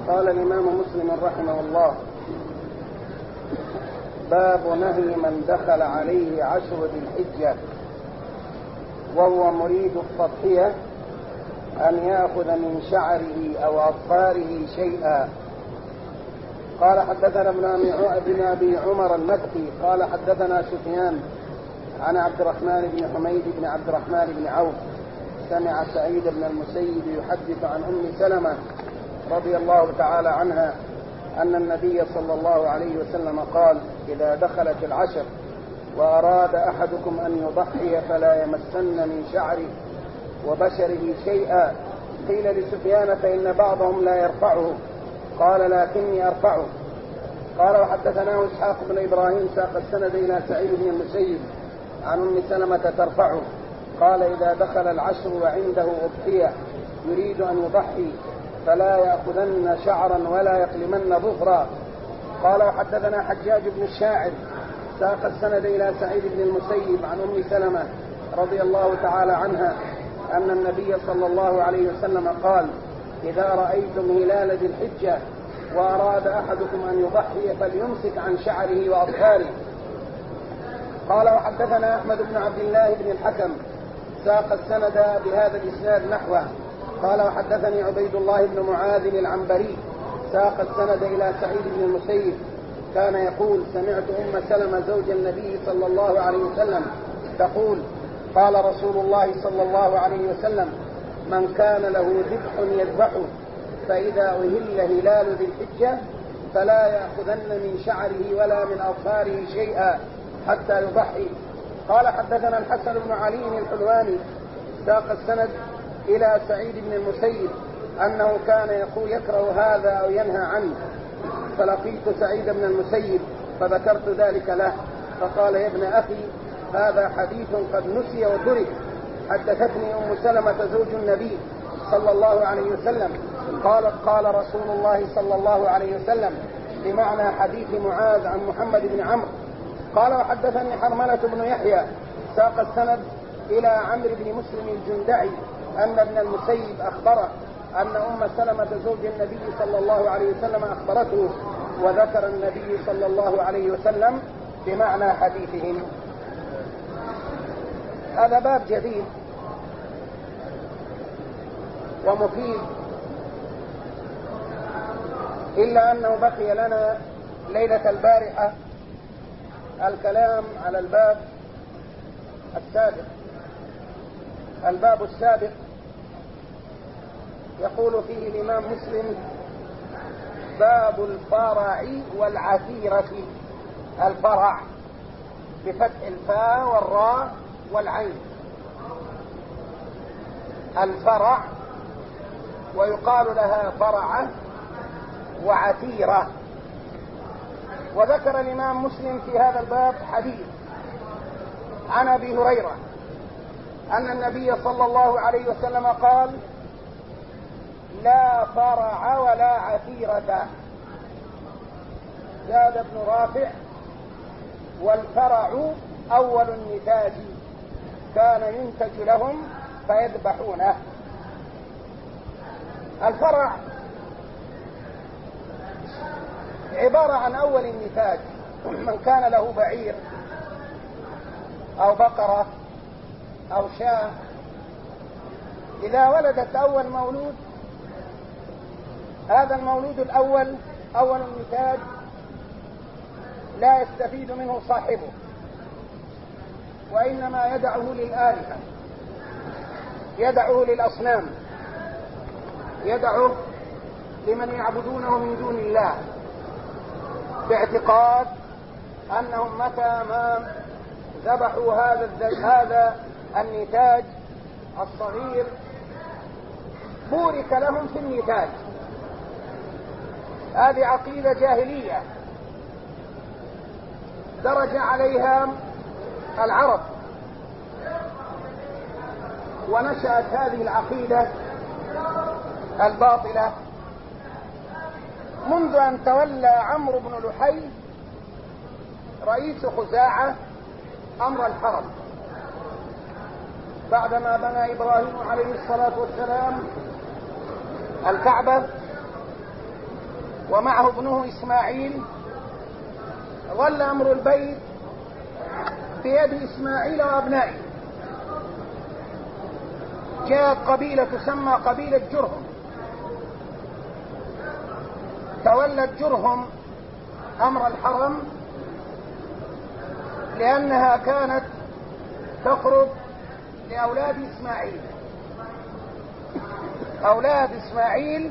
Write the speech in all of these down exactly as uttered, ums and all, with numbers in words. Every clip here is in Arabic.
قال الإمام مسلم رحمه الله: باب نهي من دخل عليه عشر ذي الحجة وهو مريد التضحية أن يأخذ من شعره أو أظفاره شيئا. قال حدثنا ابن أبي عمر المكي قال حدثنا سفيان عن عبد الرحمن بن حميد بن عبد الرحمن بن عوف سمع سعيد بن المسيب يحدث عن أم سلمة رضي الله تعالى عنها أن النبي صلى الله عليه وسلم قال: إذا دخلت العشر وأراد أحدكم أن يضحي فلا يمسن من شعره وبشره شيئا. قيل لسفيان: فإن بعضهم لا يرفعه، قال: لكني أرفعه. قال: وحدثناه إسحاق بن إبراهيم ساق السند إلى سعيد بن المسيب عن أم سلمة ترفعه. قال: إذا دخل العشر وعنده أضحية يريد أن يضحي فلا يأخذن شعرا ولا يقلمن ظفرا. قال: وحدثنا حجاج بن الشاعر ساق السند إلى سعيد بن المسيب عن أم سلمة رضي الله تعالى عنها أن النبي صلى الله عليه وسلم قال: إذا رأيتم هلال ذي الحجة وأراد أحدكم أن يضحي فليمسك عن شعره وأظفاره. قال: وحدثنا أحمد بن عبد الله بن الحكم ساق السند بهذا الإسناد نحوه. قال: وحدثني عبيد الله بن معاذ العنبري ساق السند إلى سعيد بن المسيب كان يقول: سمعت أم سلمة زوج النبي صلى الله عليه وسلم تقول: قال رسول الله صلى الله عليه وسلم: من كان له ذبح يذبحه فإذا أهل هلال ذي الحجة فلا يأخذن من شعره ولا من أظفاره شيئا حتى يضحي. قال: حدثنا الحسن بن علي الحلواني ساق السند إلى سعيد بن المسيب أنه كان يقول يكره هذا أو ينهى عنه، فلقيت سعيد بن المسيب فذكرت ذلك له فقال: يا ابن أخي، هذا حديث قد نسي وترك. حدثتني أم سلمة زوج النبي صلى الله عليه وسلم قالت: قال رسول الله صلى الله عليه وسلم بمعنى حديث معاذ عن محمد بن عمرو. قال: وحدثني حرملة بن يحيى ساق السند إلى عمرو بن مسلم الجندعي أن ابن المسيب أخبره أن أم سلمة زوج النبي صلى الله عليه وسلم أخبرته، وذكر النبي صلى الله عليه وسلم بمعنى حديثهم. هذا باب جديد ومفيد، إلا أنه بقي لنا ليلة البارحة الكلام على الباب السابق. الباب السابق يقول فيه الإمام مسلم: باب الفرع والعثيرة. الفرع بفتح الفاء والراء والعين، الفرع، ويقال لها فرعة وعثيرة. وذكر الإمام مسلم في هذا الباب حديث عن أبي هريرة أن النبي صلى الله عليه وسلم قال: لا فرع ولا عثيرة. زاد ابن رافع: والفرع أول النتاج كان ينتج لهم فيذبحونه. الفرع عبارة عن أول النتاج، من كان له بعير أو بقرة أو شاة، إذا ولدت أول مولود، هذا المولود الأول أول النتاج لا يستفيد منه صاحبه، وإنما يدعه للآلهة، يدعه للأصنام، يدعه لمن يعبدونه من دون الله، باعتقاد أنهم متى ما ذبحوا هذا هذا النتاج الصغير بورك لهم في النتاج. هذه عقيدة جاهلية درج عليها العرب، ونشأت هذه العقيدة الباطلة منذ أن تولى عمرو بن لحي رئيس خزاعة أمر الحرم، بعدما بنى إبراهيم عليه الصلاة والسلام الكعبة ومعه ابنه إسماعيل، ظل أمر البيت بيد إسماعيل وأبنائه. جاءت قبيلة تسمى قبيلة جرهم، تولت جرهم أمر الحرم لأنها كانت تقرب لأولاد إسماعيل. أولاد إسماعيل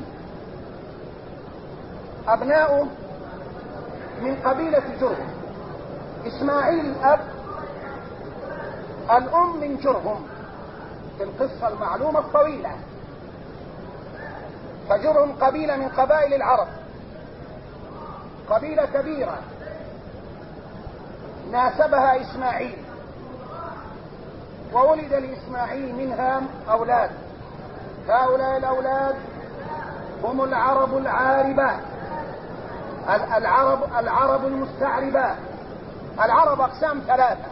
أبناؤه من قبيلة جرهم، إسماعيل الأب، الأم من جرهم في القصة المعلومة الطويلة. فجرهم قبيلة من قبائل العرب، قبيلة كبيرة ناسبها إسماعيل، وولد لإسماعيل منها أولاد. هؤلاء الأولاد هم العرب العاربة، العرب العرب المستعربة. العرب أقسام ثلاثة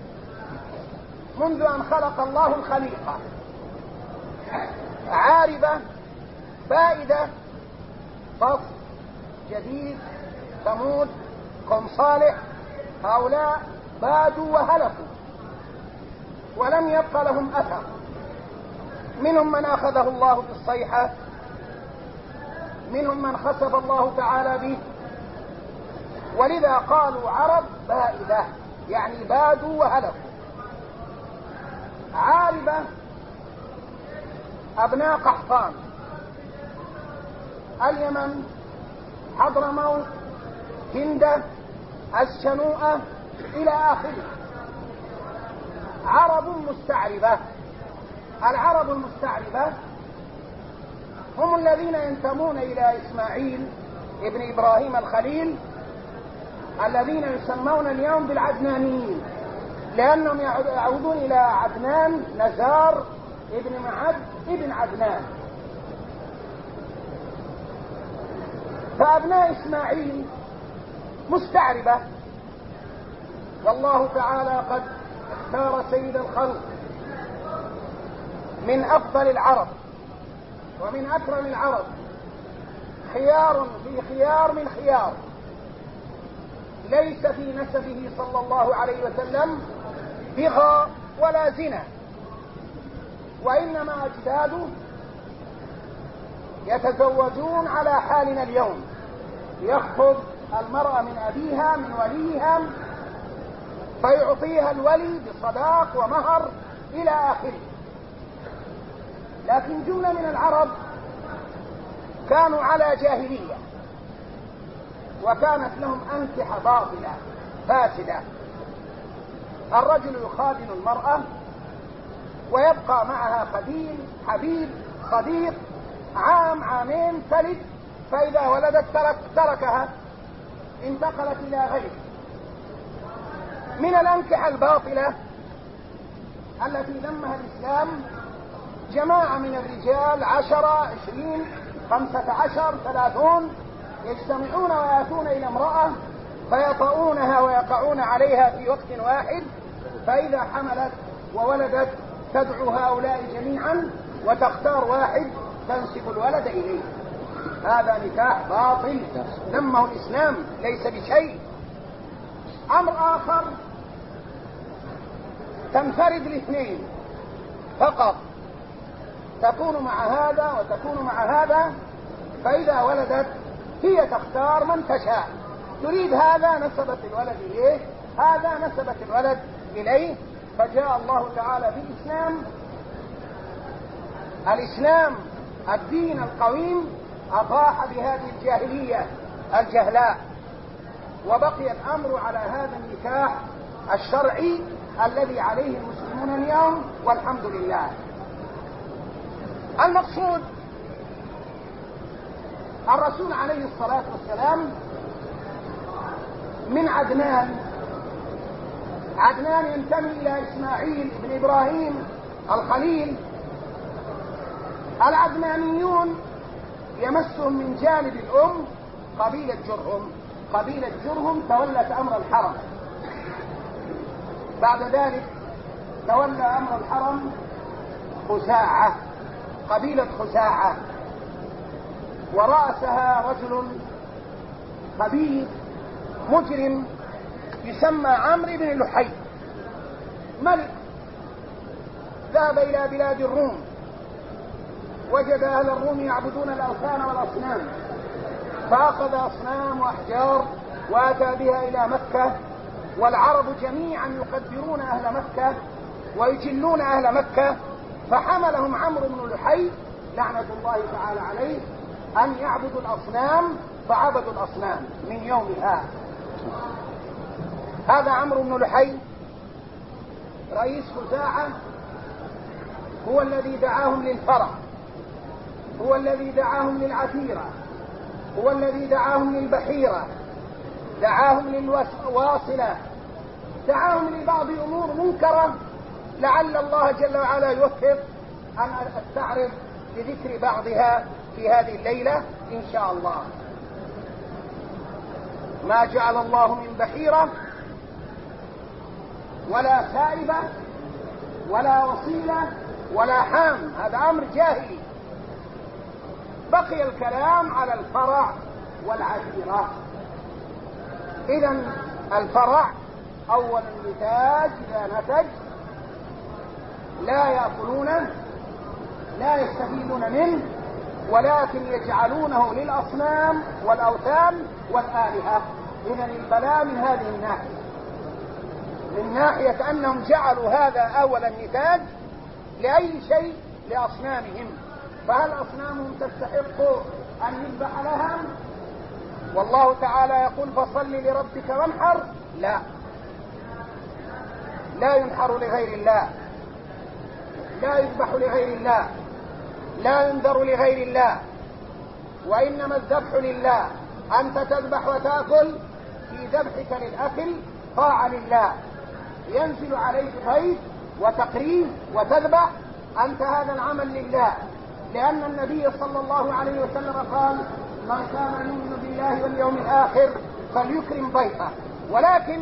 منذ أن خلق الله الخليقة: عاربة، بائدة، فصل، جديد، ثمود، قوم صالح. هؤلاء بادوا وهلكوا ولم يبق لهم أثر. منهم من أخذه الله بالصيحة، منهم من خسف الله تعالى به، ولذا قالوا عرب بائدة، يعني بادوا وهلكوا. عاربة أبناء قحطان، اليمن، حضرموت، هندة، الشنوءة إلى آخره. عرب مستعربة. العرب المستعربة هم الذين ينتمون إلى إسماعيل ابن إبراهيم الخليل، الذين يسمون اليوم بالعدنانيين، لأنهم يعودون إلى عدنان نزار ابن معد ابن عدنان. فأبناء إسماعيل مستعربة، والله تعالى قد اختار سيد الخلق من أفضل العرب ومن أكرم العرب، خيار في خيار من خيار، ليس في نسبه صلى الله عليه وسلم بغى ولا زنا، وإنما أجداده يتزوجون على حالنا اليوم، يخطب المرأة من أبيها من وليها فيعطيها الولي بصداق ومهر إلى آخره. لكن جملة من العرب كانوا على جاهلية، وكانت لهم أنكحة باطلة فاسدة. الرجل يخادن المرأة ويبقى معها خديم حبيب صديق عام عامين تلد، فإذا ولدت ترك تركها، انتقلت إلى غيره. من الأنكحة الباطلة التي ذمها الإسلام جماعة من الرجال، عشرة، عشرين، خمسة عشر، ثلاثون، يجتمعون ويأتون إلى امرأة فيطؤونها ويقعون عليها في وقت واحد، فإذا حملت وولدت تدعو هؤلاء جميعا وتختار واحد تنسب الولد إليه. هذا نكاح باطل ذمه الإسلام، ليس بشيء. أمر آخر، تنفرد الاثنين فقط، تكون مع هذا وتكون مع هذا، فإذا ولدت هي تختار من تشاء، تريد هذا نسبت الولد إليه، هذا نسبت الولد إليه. فجاء الله تعالى بالإسلام، الإسلام الدين القويم، أطاح بهذه الجاهلية الجهلاء، وبقي الأمر على هذا النكاح الشرعي الذي عليه المسلمون اليوم، والحمد لله. المقصود، الرسول عليه الصلاة والسلام من عدنان. عدنان ينتمي إلى إسماعيل بن إبراهيم الخليل. العدنانيون يمسهم من جانب الأم قبيلة جرهم. قبيلة جرهم تولت أمر الحرم، بعد ذلك تولى أمر الحرم خزاعة، قبيلة خزاعة، ورأسها رجل خبيث مجرم يسمى عمرو بن لحي، ملك ذهب إلى بلاد الروم، وجد أهل الروم يعبدون الأوثان والأصنام، فأخذ أصنام وأحجار وأتى بها إلى مكة، والعرب جميعا يقدرون أهل مكة ويجلون أهل مكة، فحملهم عمرو بن لحي لعنة الله تعالى عليه أن يعبدوا الأصنام، فعبدوا الأصنام من يومها. هذا عمرو بن لحي رئيس خزاعة، هو الذي دعاهم للفرع، هو الذي دعاهم للعتيرة، هو الذي دعاهم للبحيرة، دعاهم للواصلة، دعاهم لبعض أمور منكرة لعل الله جل وعلا يوفق أن أستعرض لذكر بعضها في هذه الليلة إن شاء الله. ما جعل الله من بحيرة ولا سائبة ولا وصيلة ولا حام، هذا أمر جاهلي. بقي الكلام على الفرع والعشيرة. إذن الفرع أول النتاج إذا نتج لا يأكلونه لا يستفيدون منه، ولكن يجعلونه للأصنام والأوثان والآلهة. إذن البلاء من هذه الناحية، من ناحية أنهم جعلوا هذا أول النتاج لأي شيء لأصنامهم، فهل أصنامهم تستحق أن يذبح لها؟ والله تعالى يقول فصل لربك وانحر، لا، لا ينحر لغير الله، لا يذبح لغير الله، لا ينذر لغير الله، وإنما الذبح لله. أنت تذبح وتأكل، في ذبحك للأكل طاعة لله، ينزل عليك ضيف وتقريب وتذبح، أنت هذا العمل لله، لأن النبي صلى الله عليه وسلم قال من كان يؤمن بالله واليوم الآخر فليكرم ضيفه. ولكن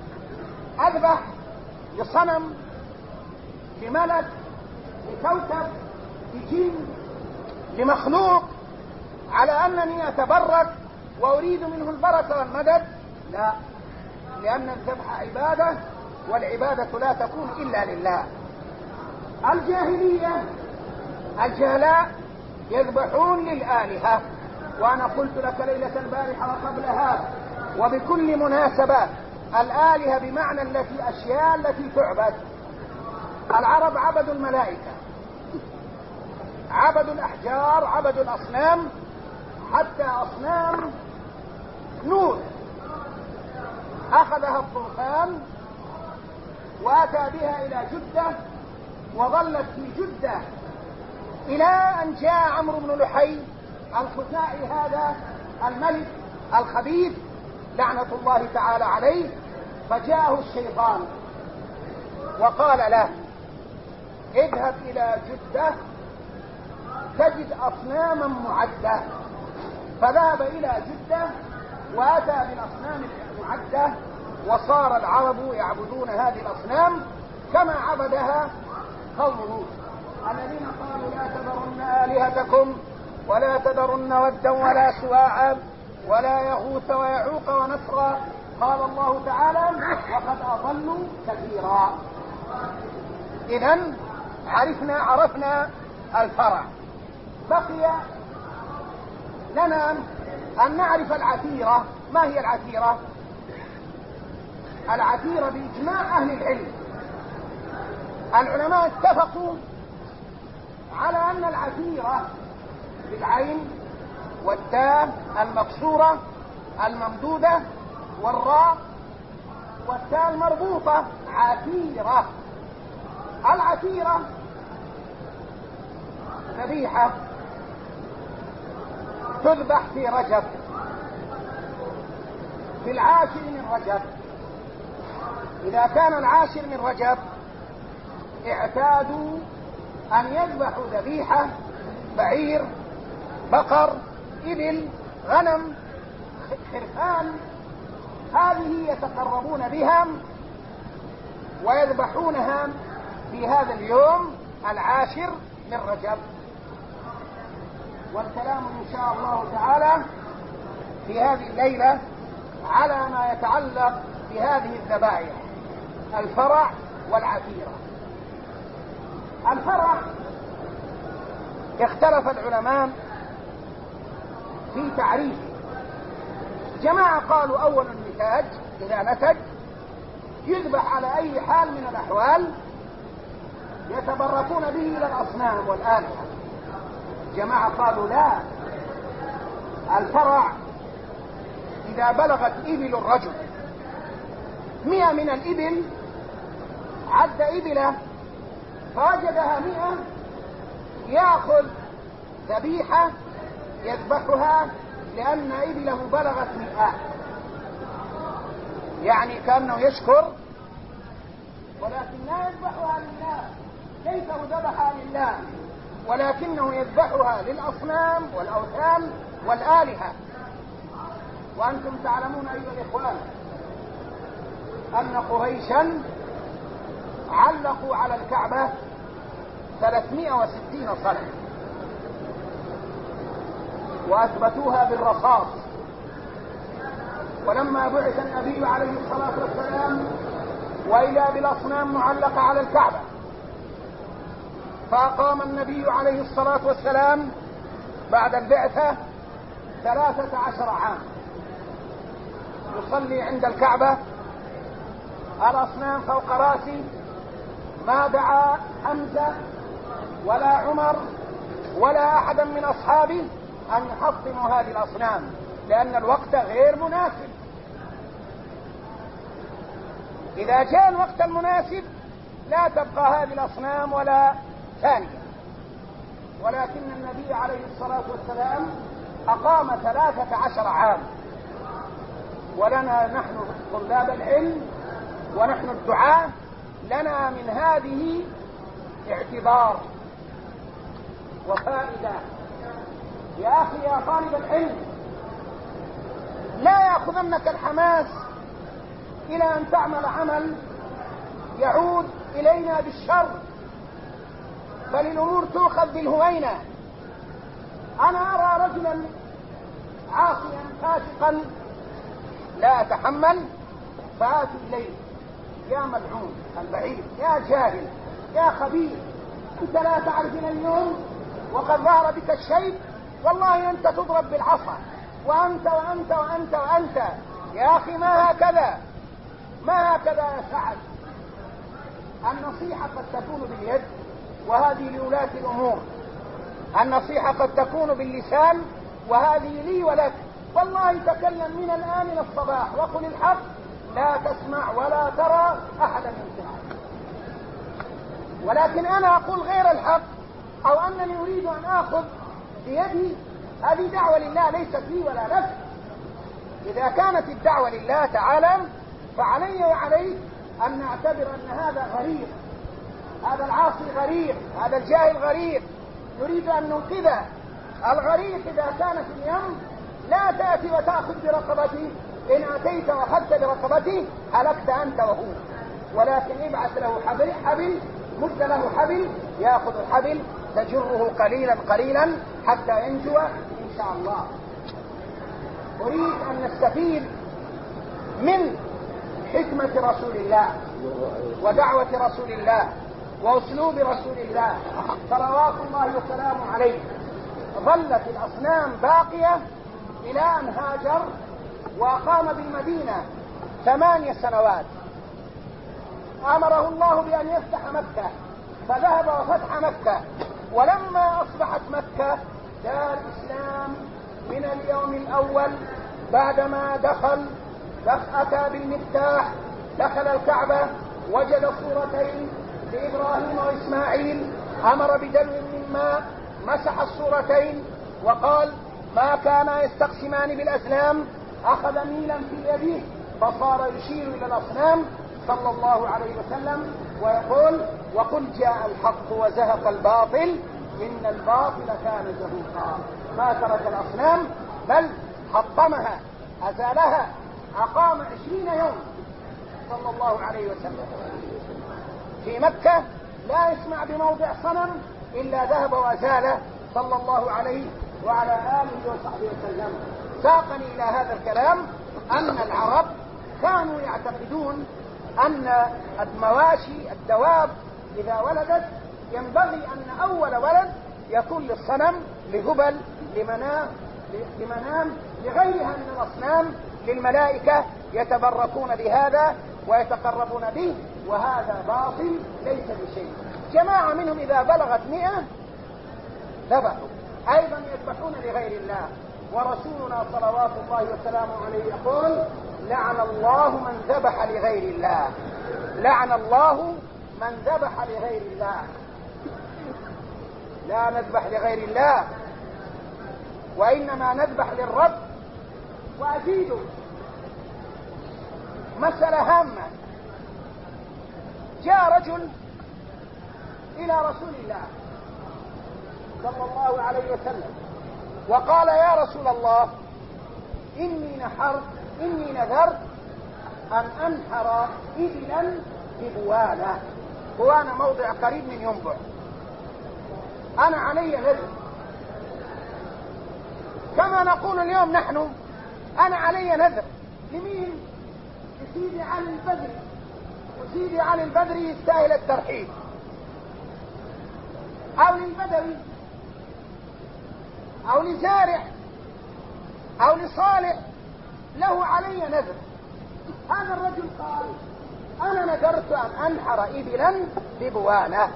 أذبح لصنم، لملك، لكوكب، لجن، لمخلوق، على أنني أتبرك وأريد منه البركة والمدد، لا، لأن الذبح عبادة، والعبادة لا تكون إلا لله. الجاهلية الجهلاء يذبحون للآلهة، وأنا قلت لك ليلة البارحة وقبلها وبكل مناسبة الآلهة بمعنى التي أشياء التي تعبد. العرب عبدوا الملائكة، عبدوا الأحجار، عبدوا الأصنام، حتى أصنام نور أخذها الطوفان وأتى بها إلى جدة، وظلت في جدة إلى أن جاء عمرو بن لحي الخزاعي هذا الملك الخبيث لعنة الله تعالى عليه، فجاءه الشيطان وقال له اذهب إلى جدة تجد أصناما معدة. فذهب إلى جدة وأتى بالأصنام المعدة، وصار العرب يعبدون هذه الأصنام كما عبدها قوم لوط الذين قالوا لا تذرن آلهتكم ولا تذرن ودا ولا سواعا ولا يغوث ويعوق ونسرا. قال الله تعالى وقد أضلوا كثيرا. إذن عرفنا عرفنا الفرع، بقي لنا أن نعرف العتيرة. ما هي العتيرة؟ العتيرة بإجماع أهل العلم، العلماء اتفقوا على أن العتيرة بالعين والتاء المكسورة الممدودة والراء والتاء المربوطة عتيرة. العتيرة ذبيحة تذبح في رجب، في العاشر من رجب. إذا كان العاشر من رجب اعتادوا أن يذبحوا ذبيحة بعير، بقر، إبل، غنم، خرفان، هذه يتقربون بها ويذبحونها في هذا اليوم العاشر من رجب. والكلام إن شاء الله تعالى في هذه الليلة على ما يتعلق بهذه الذبائح، الفرع والعتيرة. الفرع اختلف العلماء في تعريفه. جماعة قالوا أول النتاج، إذا نتج يذبح على أي حال من الأحوال يتبركون به إلى الأصنام والآلهة. جماعة قالوا لا، الفرع إذا بلغت إبل الرجل مئة من الإبل، عد إبله فوجدها مئة، يأخذ ذبيحة يذبحها لأن إبله بلغت مئة، يعني كأنه يشكر، ولكن لا يذبحها لله، ليس ذبحها لله، ولكنه يذبحها للأصنام والأوثان والآلهة. وأنتم تعلمون أيها الإخوان أن قريشا علقوا على الكعبة ثلاثمائة وستين صنم وأثبتوها بالرصاص. ولما بعث النبي عليه الصلاة والسلام وإذا بالأصنام معلقة على الكعبة، فأقام النبي عليه الصلاة والسلام بعد البعثة ثلاثة عشر عام يصلي عند الكعبة، الأصنام فوق راسي، ما دعا حمزة ولا عمر ولا أحدا من أصحابه أن يحطموا هذه الأصنام، لأن الوقت غير مناسب. إذا جاء الوقت المناسب لا تبقى هذه الأصنام ولا ثانية. ولكن النبي عليه الصلاة والسلام أقام ثلاثة عشر عام، ولنا نحن طلاب العلم ونحن الدعاة لنا من هذه اعتبار وفائدة. يا أخي يا طالب العلم، لا يأخذنك الحماس إلى أن تعمل عمل يعود إلينا بالشر، بل الأمور تؤخذ بالهوينة. أنا أرى رجلا عاصيا فاسقا لا أتحمل، فآتي إليه: يا ملعون البعيد، يا جاهل، يا خبيث، أنت لا تعرفنا اليوم وقد ظهر بك الشيب، والله أنت تضرب بالعصا، وأنت وأنت وأنت وأنت. يا أخي ما هكذا، ما هكذا يا سعد. النصيحة قد تكون باليد، وهذه لولاة الأمور. النصيحة قد تكون باللسان، وهذه لي ولك. والله تكلم من الآن إلى الصباح وقل الحق، لا تسمع ولا ترى أحدا ينتهي. ولكن أنا أقول غير الحق، أو أنني أريد أن آخذ بيدي، هذه دعوة لله ليست لي ولا لك. إذا كانت الدعوة لله تعالى فعلي وعليك أن نعتبر أن هذا غريب، هذا العاصي غريب، هذا الجاهل غريب، نريد أن ننقذه. الغريب إذا كان في اليم لا تأتي وتأخذ برقبته، إن أتيت وأخذت برقبته هلكت أنت وهو. ولكن ابعث له حبل, حبل مد له حبل، يأخذ الحبل تجره قليلا قليلا حتى ينجو إن شاء الله. أريد أن نستفيد من حكمة رسول الله ودعوة رسول الله وأسلوب رسول الله صلوات الله وسلامه عليه. ظلت الأصنام باقية إلى أن هاجر وأقام بالمدينة ثمانية سنوات. أمره الله بأن يفتح مكة، فذهب وفتح مكة. ولما أصبحت مكة دار إسلام من اليوم الأول، بعدما دخل أتى بالمفتاح، دخل الكعبة وجد صورتين لإبراهيم وإسماعيل، أمر بدلو من ماء مسح الصورتين وقال: ما كانا يستقسمان بالأسلام. أخذ ميلا في يده فصار يشير إلى الأصنام صلى الله عليه وسلم ويقول: وقل جاء الحق وزهق الباطل إن الباطل كان زهوقا. ما ترك الأصنام بل حطمها، أزالها، أقام عشرين يوم صلى الله عليه وسلم في مكة، لا يسمع بموضع صنم إلا ذهب وأزاله صلى الله عليه وعلى آله وصحبه وسلم. ساقني إلى هذا الكلام أن العرب كانوا يعتقدون أن المواشي الدواب إذا ولدت ينبغي أن أول ولد يكون للصنم، لهبل، لمنام، لمنام لغيرها من الأصنام، للملائكة، يتبركون بهذا ويتقربون به، وهذا باطل ليس بشيء. جماعة منهم إذا بلغت مئة ذبحوا، أيضا يذبحون لغير الله. ورسولنا صلوات الله وسلامه عليه يقول: لعن الله من ذبح لغير الله، لعن الله من ذبح لغير الله. لا نذبح لغير الله، وإنما نذبح للرب. وأزيدوا مسألة هامة. جاء رجل إلى رسول الله صلى الله عليه وسلم وقال: يا رسول الله، إني نحرت إني نذرت أن أنحر إبلا ببوانة. بوانة موضع قريب من ينبع، أنا علي نذر، كما نقول اليوم نحن أنا علي نذر. لمين؟ لسيدي علي البدري، وسيدي علي البدري يستاهل الترحيب، أو للبدوي، أو لزارع، أو لصالح له علي نذر. هذا الرجل قال: أنا نذرت أن أنحر إبلا ببوانة.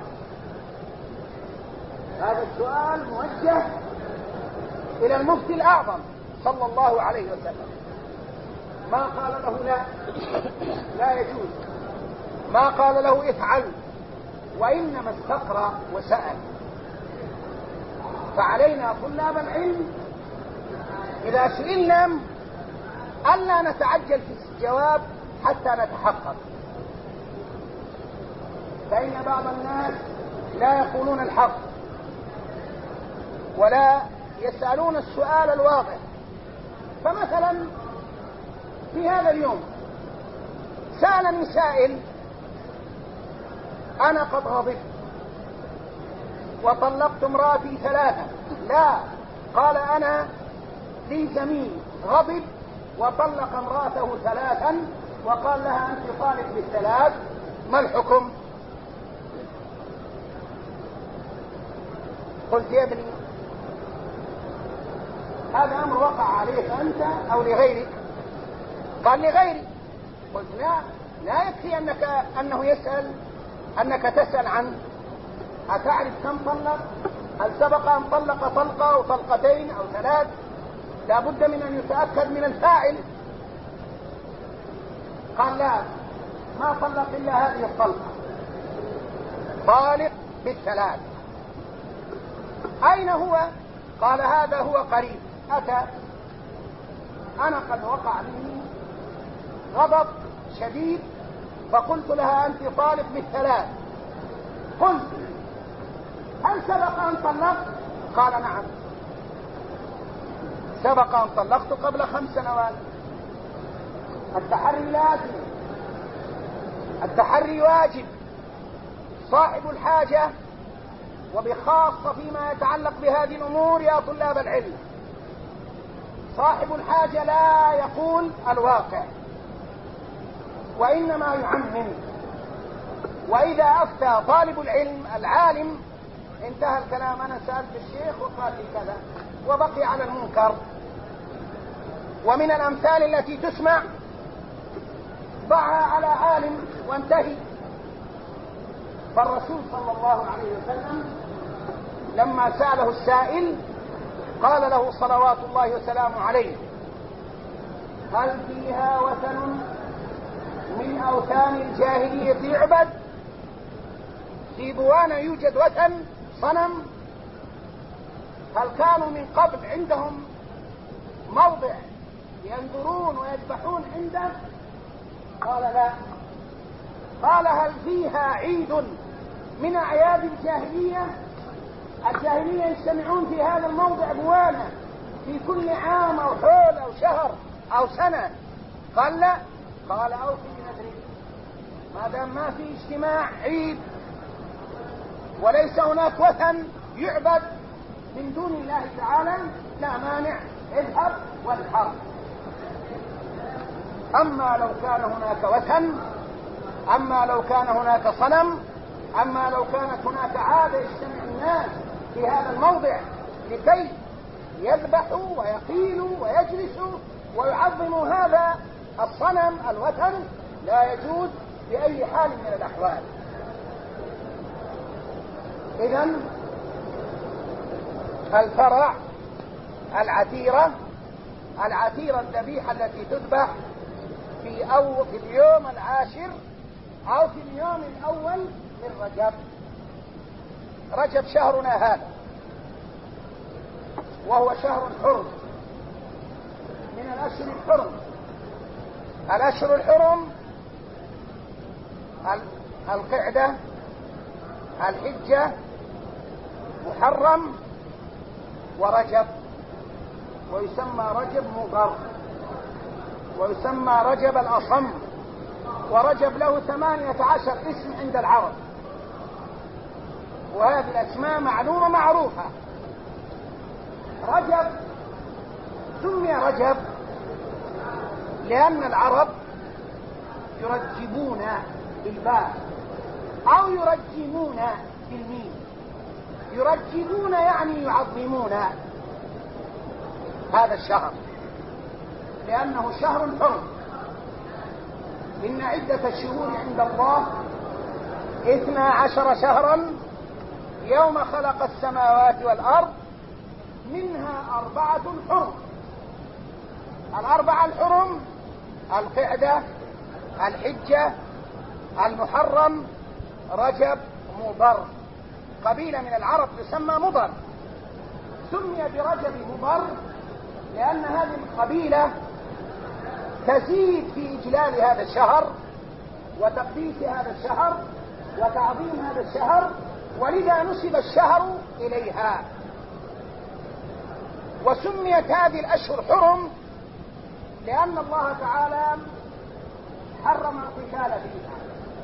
هذا السؤال موجه إلى المفتي الأعظم صلى الله عليه وسلم. ما قال له لا لا يجوز، ما قال له افعل، وإنما استقرأ وسأل. فعلينا طلاب العلم إذا سئلنا ألا نتعجل في الجواب حتى نتحقق، فإن بعض الناس لا يقولون الحق ولا يسألون السؤال الواضح. فمثلا في هذا اليوم سألني سائل: أنا قد غضبت وطلقت امرأتي ثلاثة. لا، قال: أنا لي زميل غضب وطلق امرأته ثلاثا وقال لها: أنت طالق بالثلاث، ما الحكم؟ قلت: يا ابني، هذا أمر وقع عليك أنت أو لغيرك؟ قال: لغيري. قلت: لا، لا يكفي أنك أنه يسأل أنك تسأل عن أتعرف كم طلق؟ هل سبق أن طلق طلقة أو طلقتين أو ثلاث؟ لا بد من أن يتأكد من الفاعل. قال: لا، ما طلق إلا هذه الطلقة، طالق بالثلاث. أين هو؟ قال: هذا هو قريب، أتى. أنا قد وقع مني غضب شديد فقلت لها: أنت طالق بالثلاث. قلت: هل سبق أن طلقت؟ قال: نعم، سبق أن طلقت قبل خمس سنوات. التحري لازم، التحري واجب. صاحب الحاجة، وبخاصة فيما يتعلق بهذه الأمور يا طلاب العلم، صاحب الحاجة لا يقول الواقع وإنما يعمم. وإذا أفتى طالب العلم العالم انتهى الكلام: أنا سألت الشيخ وقال لي كذا، وبقي على المنكر. ومن الأمثال التي تسمع: ضعها على عالم وانتهي. فالرسول صلى الله عليه وسلم لما سأله السائل قال له صلوات الله وسلامه عليه: هل فيها وثن من أوثان الجاهلية يعبد؟ في بوانة يوجد وثن، صنم؟ هل كانوا من قبل عندهم موضع ينظرون ويذبحون عنده؟ قال: لا. قال: هل فيها عيد من أعياد الجاهلية؟ الجاهلية يجتمعون في هذا الموضع بوانة في كل عام أو حول أو شهر أو سنة؟ قال: لا. قال: أو في نذرك، ما دام ما في اجتماع عيد وليس هناك وثن يعبد من دون الله تعالى لا مانع اذهب والحرب. أما لو كان هناك وثن، أما لو كان هناك صنم، أما لو كانت هناك عادة يجتمع الناس في هذا الموضع لكي يذبحوا ويقيلوا ويجلسوا ويعظموا هذا الصنم الوثن، لا يجوز بأي حال من الأحوال. إذن الفرع العتيرة، العتيرة الذبيحة التي تذبح في أو في اليوم العاشر أو في اليوم الأول من رجب. رجب شهرنا هذا، وهو شهر حرم من الأشهر الحرم. الأشهر الحرم القعدة، الحجة، محرم، ورجب، ويسمى رجب مضر، ويسمى رجب الأصم، ورجب له ثمانية عشر اسم عند العرب، وهذه الأسماء معلومة معروفة. رجب سمي رجب لأن العرب يرجبون بالباء أو يرجمون بالميم. يرجبون يعني يعظمون هذا الشهر لأنه شهر حرم. إن عدة الشهور عند الله اثنا عشر شهرا يوم خلق السماوات والأرض، منها أربعة حرم. الأربعة الحرم القعدة، الحجة، المحرم، رجب، مضر. قبيلة من العرب تسمى مضر، سمي برجب مضر لأن هذه القبيلة تزيد في إجلال هذا الشهر وتقديس هذا الشهر وتعظيم هذا الشهر، ولذا نسب الشهر إليها. وسميت هذه الأشهر حرم لأن الله تعالى حرم القتال فيها.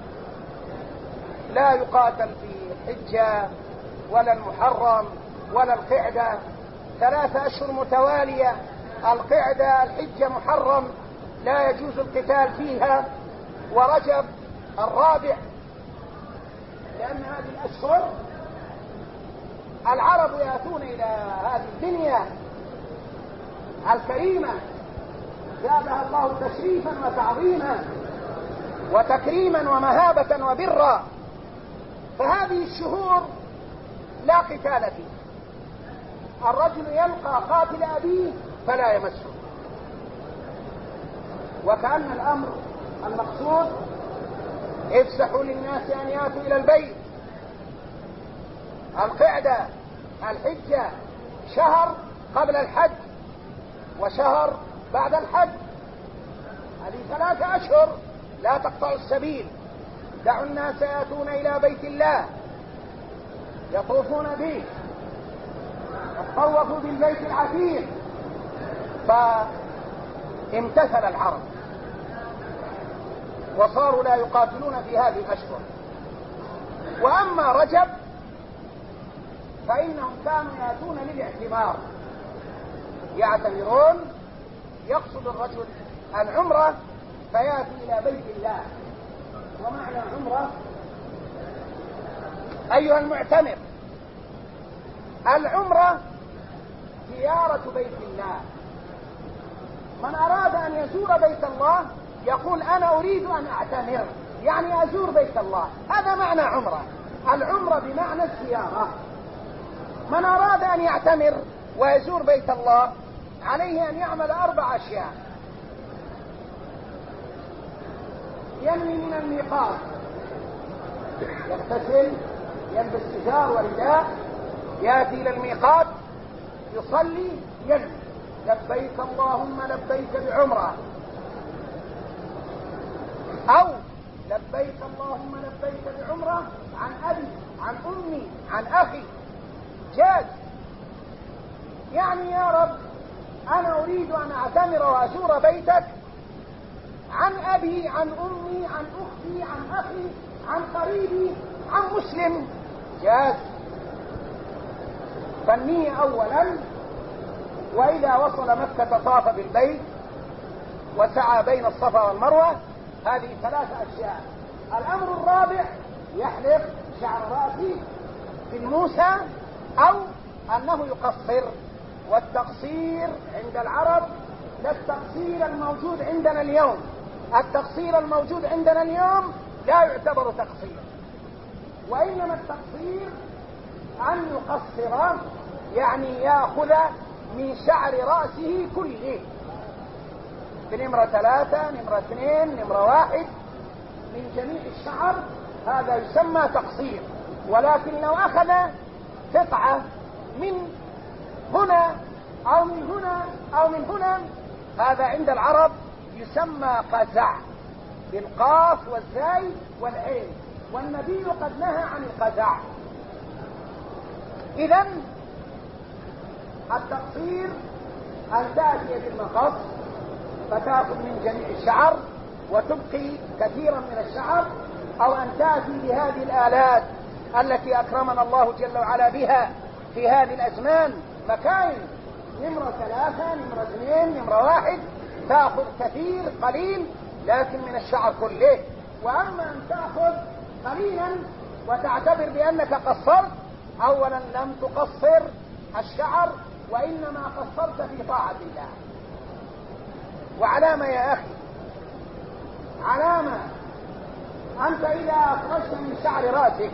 لا يقاتل في الحجة ولا المحرم ولا القعدة، ثلاثة أشهر متوالية، القعدة، الحجة، محرم، لا يجوز القتال فيها. ورجب الرابع لأن هذه الأشهر العرب يأتون إلى هذه الدنيا الكريمة زادها الله تشريفا وتعظيما وتكريما ومهابة وبرا، فهذه الشهور لا قتال فيه. الرجل يلقى قاتل أبيه فلا يمسه، وكأن الأمر المقصود افسحوا للناس أن يأتوا إلى البيت. القعدة، الحجة، شهر قبل الحج وشهر بعد الحج، هذه ثلاثة أشهر لا تقطع السبيل. دعوا الناس يأتون إلى بيت الله يطوفون به، يطوفوا بالبيت العتيق. فامتثل العرب وصاروا لا يقاتلون في هذه الأشهر. وأما رجب فإنهم كانوا يأتون للاعتمار، يعتمرون، يقصد الرجل العمرة فيأتي إلى بيت الله. ومعنى عمرة أيها المعتمر، العمرة زيارة بيت الله. من أراد أن يزور بيت الله يقول أنا أريد أن أعتمر، يعني أزور بيت الله، هذا معنى عمرة. العمرة بمعنى الزيارة. من أراد أن يعتمر ويزور بيت الله عليه أن يعمل أربع أشياء: ينوي من الميقات، يغتسل، يلبس إزار ورداء، يأتي إلى الميقات، يصلي، ينوي لبيك اللهم لبيك بعمرة، أو لبيك اللهم لبيك بعمرة عن أبي، عن أمي، عن أخي، جاز. يعني يا رب أنا أريد أن أعتمر وأزور بيتك عن أبي، عن أمي، عن أختي، عن أخي، عن قريبي، عن مسلم، جاز. فالنية أولا، وإذا وصل مكة طاف بالبيت وسعى بين الصفا والمروة. هذه ثلاث أشياء. الأمر الرابع يحلق شعر رأسه بالموسى أو أنه يقصر. والتقصير عند العرب لا التقصير الموجود عندنا اليوم. التقصير الموجود عندنا اليوم لا يعتبر تقصير، وإنما التقصير أن يقصر يعني يأخذ من شعر رأسه كله، بنمرة ثلاثة، نمرة اثنين، نمرة واحد، من جميع الشعر. هذا يسمى تقصير. ولكن لو أخذ قطعة من هنا أو من هنا أو من هنا، هذا عند العرب يسمى قزع، بالقاف والزاي والعين، والنبي قد نهى عن القزع. إذن التقصير أن تأتي بالمقص فتأخذ من جميع الشعر وتبقي كثيرا من الشعر، أو أن تأتي بهذه الآلات التي أكرمنا الله جل وعلا بها في هذه الأزمان، مكاين نمرة ثلاثة، نمرة اثنين، نمرة واحد، تأخذ كثير قليل لكن من الشعر كله. وأما أن تأخذ قليلا وتعتبر بأنك قصرت، أولا لم تقصر الشعر، وإنما قصرت في طاعة الله. وعلامة يا أخي، علامة أنت إذا أخرجت من شعر رأسك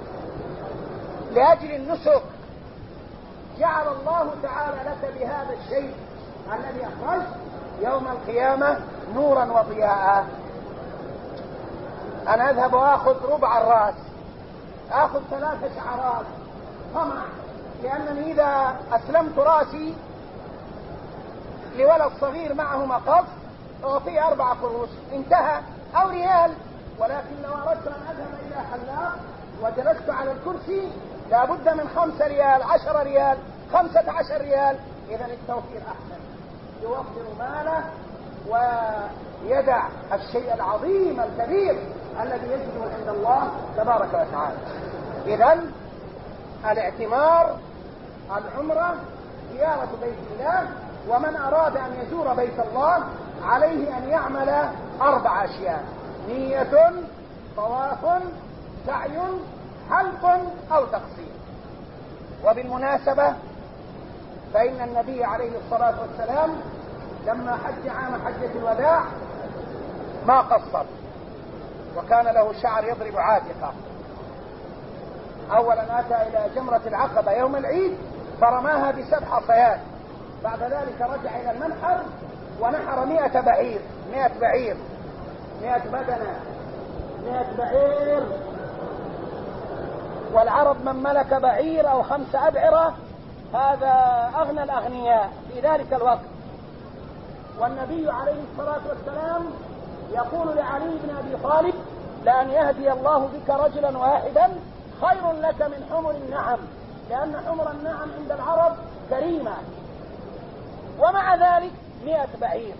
لأجل النسك، جعل الله تعالى لك بهذا الشيء الذي أخرجت يوم القيامة نورا وضياء. أنا أذهب وأخذ ربع الرأس، أخذ ثلاثة شعرات طمع، لأنني إذا أسلمت رأسي لولد صغير معه مقص أعطيه أربع قروش، انتهى، أو ريال. ولكن لو أردت أن أذهب إلى حلاق وجلست على الكرسي لابد من خمسة ريال، عشر ريال، خمسة عشر ريال. إذن التوفير أحسن، يوفر ماله ويدع الشيء العظيم الكبير الذي يجده عند الله تبارك وتعالى. إذن الاعتمار، العمرة، زيارة بيت الله. ومن أراد أن يزور بيت الله عليه أن يعمل أربع أشياء: نية، طواف، سعي، حلق أو تقصير. وبالمناسبة فإن النبي عليه الصلاة والسلام لما حج عام حجة الوداع ما قصر، وكان له شعر يضرب عاتقه. أولا أتى إلى جمرة العقبة يوم العيد فرماها بسبع حصيات، بعد ذلك رجع إلى المنحر ونحر مئة بعير، مئة بعير، مئة بدنة، مئة بعير. والعرب من ملك بعير أو خمس أبعرة هذا أغنى الأغنياء في ذلك الوقت. والنبي عليه الصلاة والسلام يقول لعلي بن أبي طالب: لأن يهدي الله بك رجلا واحدا خير لك من حمر النعم، لأن حمر النعم عند العرب كريمة. ومع ذلك مئة بعير،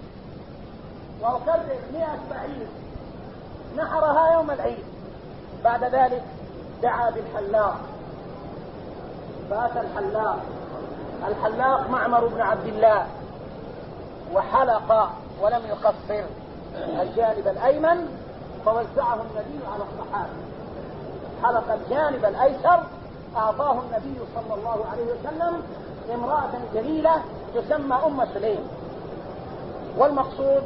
وأكرر مئة بعير، نحرها يوم العيد. بعد ذلك دعا بالحلاق، فأتى الحلاق الحلاق معمر بن عبد الله وحلق ولم يقصر الجانب الأيمن، فوزعه النبي على الصحابة. حلق الجانب الأيسر، أعطاه النبي صلى الله عليه وسلم امرأة جليلة تسمى أم سليم. والمقصود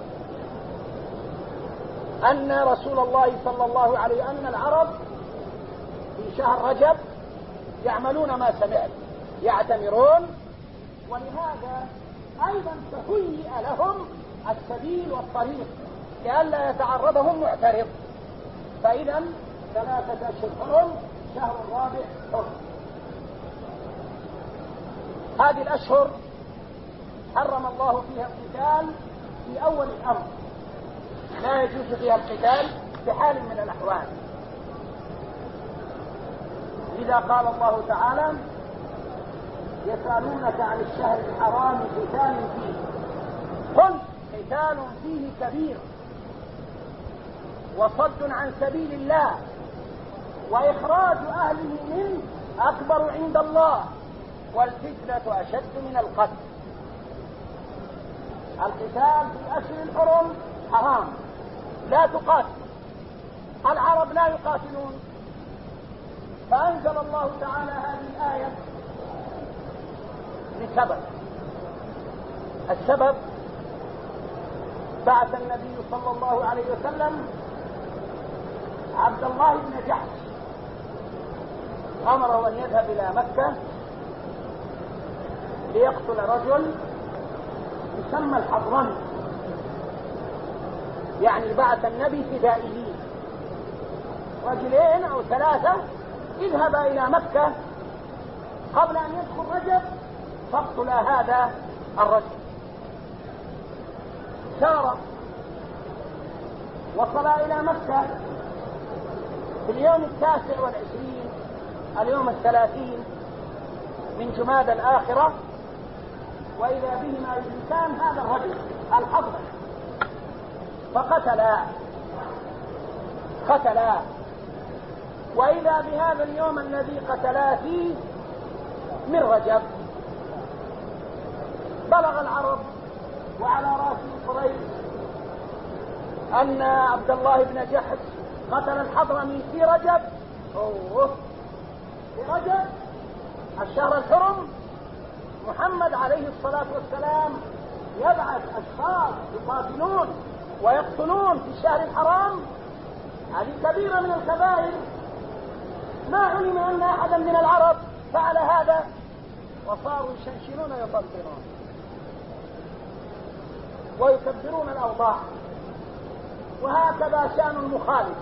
أن رسول الله صلى الله عليه وسلم أن العرب في شهر رجب يعملون ما سمعت، يعتمرون، ولهذا أيضا تهيئ لهم السبيل والطريق لئلا يتعرضهم معترض. فإذا ثلاثة أشهر حرم، شهر الرابع حرم. هذه الأشهر حرم الله فيها القتال في أول الأمر، لا يجوز فيها القتال بحال من الأحوال. إذا قال الله تعالى: يسألونك عن الشهر الحرام قتال فيه، قل قتال فيه كبير وصد عن سبيل الله وإخراج أهله منه أكبر عند الله والفتنة أشد من القتل. القتال في أشهر الحرم حرام، لا تقاتل. العرب لا يقاتلون، فأنزل الله تعالى هذه الآية لسبب. السبب بعث النبي صلى الله عليه وسلم عبد الله بن جحش، أمره أن يذهب إلى مكة ليقتل رجل يسمى الحضرمي. يعني بعث النبي فدائيين، رجلين أو ثلاثة، اذهب إلى مكة قبل أن يدخل رجب فاقتل هذا الرجل. سار وصل إلى مكة في اليوم التاسع والعشرين، اليوم الثلاثين من جمادى الآخرة، وإذا بهما يدركان هذا الرجل الحضرمي فقتلا قتلا وإذا بهذا اليوم الذي قتلا فيه من رجب. بلغ العرب وعلى رأسهم قريش أن عبد الله بن جحش قتل الحضرمي في رجب. أوه، في رجب الشهر الحرم. محمد عليه الصلاة والسلام يبعث أشخاص يقاتلون ويقتلون في الشهر الحرام، هذه كبيرة من الكبائر. ما علم أن أحدا من العرب فعل هذا، وصاروا يشنشنون ويطبطرون ويكبرون الأوضاع. وهكذا شأن المخالف.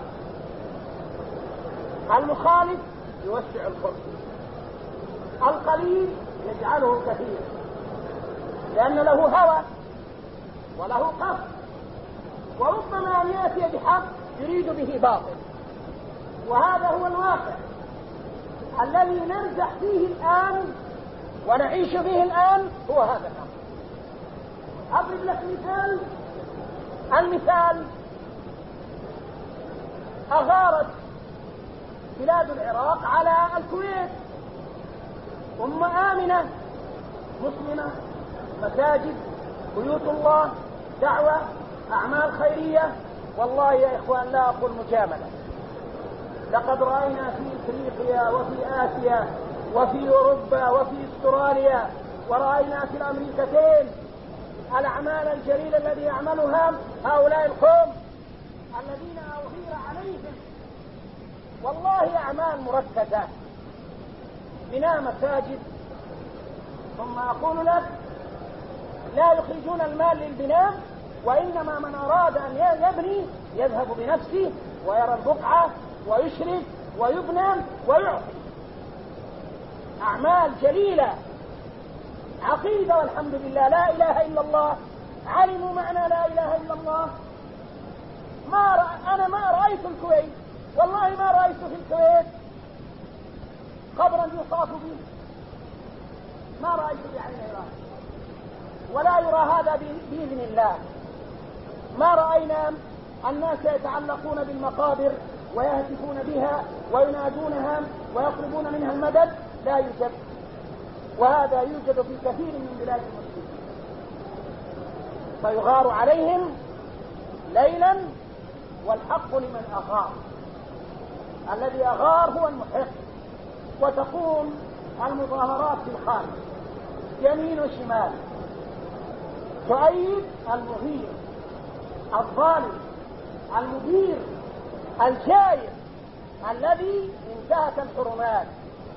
المخالف يوسع الخلق، القليل يجعله كثير، لأن له هوى وله قصد، وربما أن يأتي بحق يريد به باطل. وهذا هو الواقع الذي نرجح فيه الآن ونعيش فيه الآن، هو هذا الأمر. أضرب لك مثال. المثال: أغارت بلاد العراق على الكويت، أم آمنة مسلمة، مساجد، بيوت الله، دعوة، أعمال خيرية. والله يا إخوان لا أقول مجاملة، لقد رأينا في إفريقيا وفي آسيا وفي أوروبا وفي أستراليا ورأينا في الأمريكتين الأعمال الجليلة الذي يعملها هؤلاء القوم الذين أغير عليهم. والله أعمال مركزة، بناء مساجد. ثم أقول لك لا يخرجون المال للبناء، وإنما من أراد أن يبني يذهب بنفسه ويرى البقعة ويشرف ويبنى ويعطي. أعمال جليلة، عقيدة والحمد لله، لا إله إلا الله، علموا معنى لا إله إلا الله. ما رأ... أنا ما رأيت الكويت، والله ما رأيت في الكويت قبرا يصاف به، ما رأيت بعين رأي، ولا يرى هذا بإذن الله. ما رأينا الناس يتعلقون بالمقابر ويهتفون بها وينادونها ويطلبون منها المدد، لا يوجد. وهذا يوجد في كثير من بلاد المسلمين، فيغار عليهم ليلا والحق لمن أغار. الذي أغار هو المحق. وتقوم المظاهرات في الخارج يمين وشمال تؤيد المغير الظالم المدير الجائر الذي انتهك الحرمات،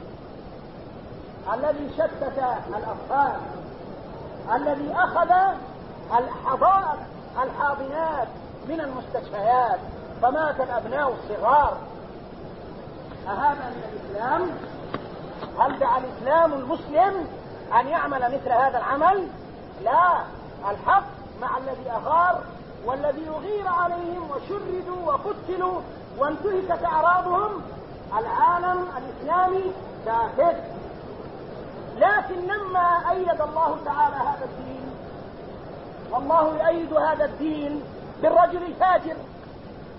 الذي شتت الأطفال، الذي أخذ الحضائر الحاضنات من المستشفيات فمات الأبناء الصغار. أهذا من الإسلام؟ هل دعا الإسلام المسلم أن يعمل مثل هذا العمل؟ لا. الحق مع الذي أغار والذي يغير عليهم وشردوا وقتلوا وانتهكت أعراضهم. العالم الإسلامي ساكت. لكن لما أيد الله تعالى هذا الدين، والله يؤيد هذا الدين بالرجل الفاجر،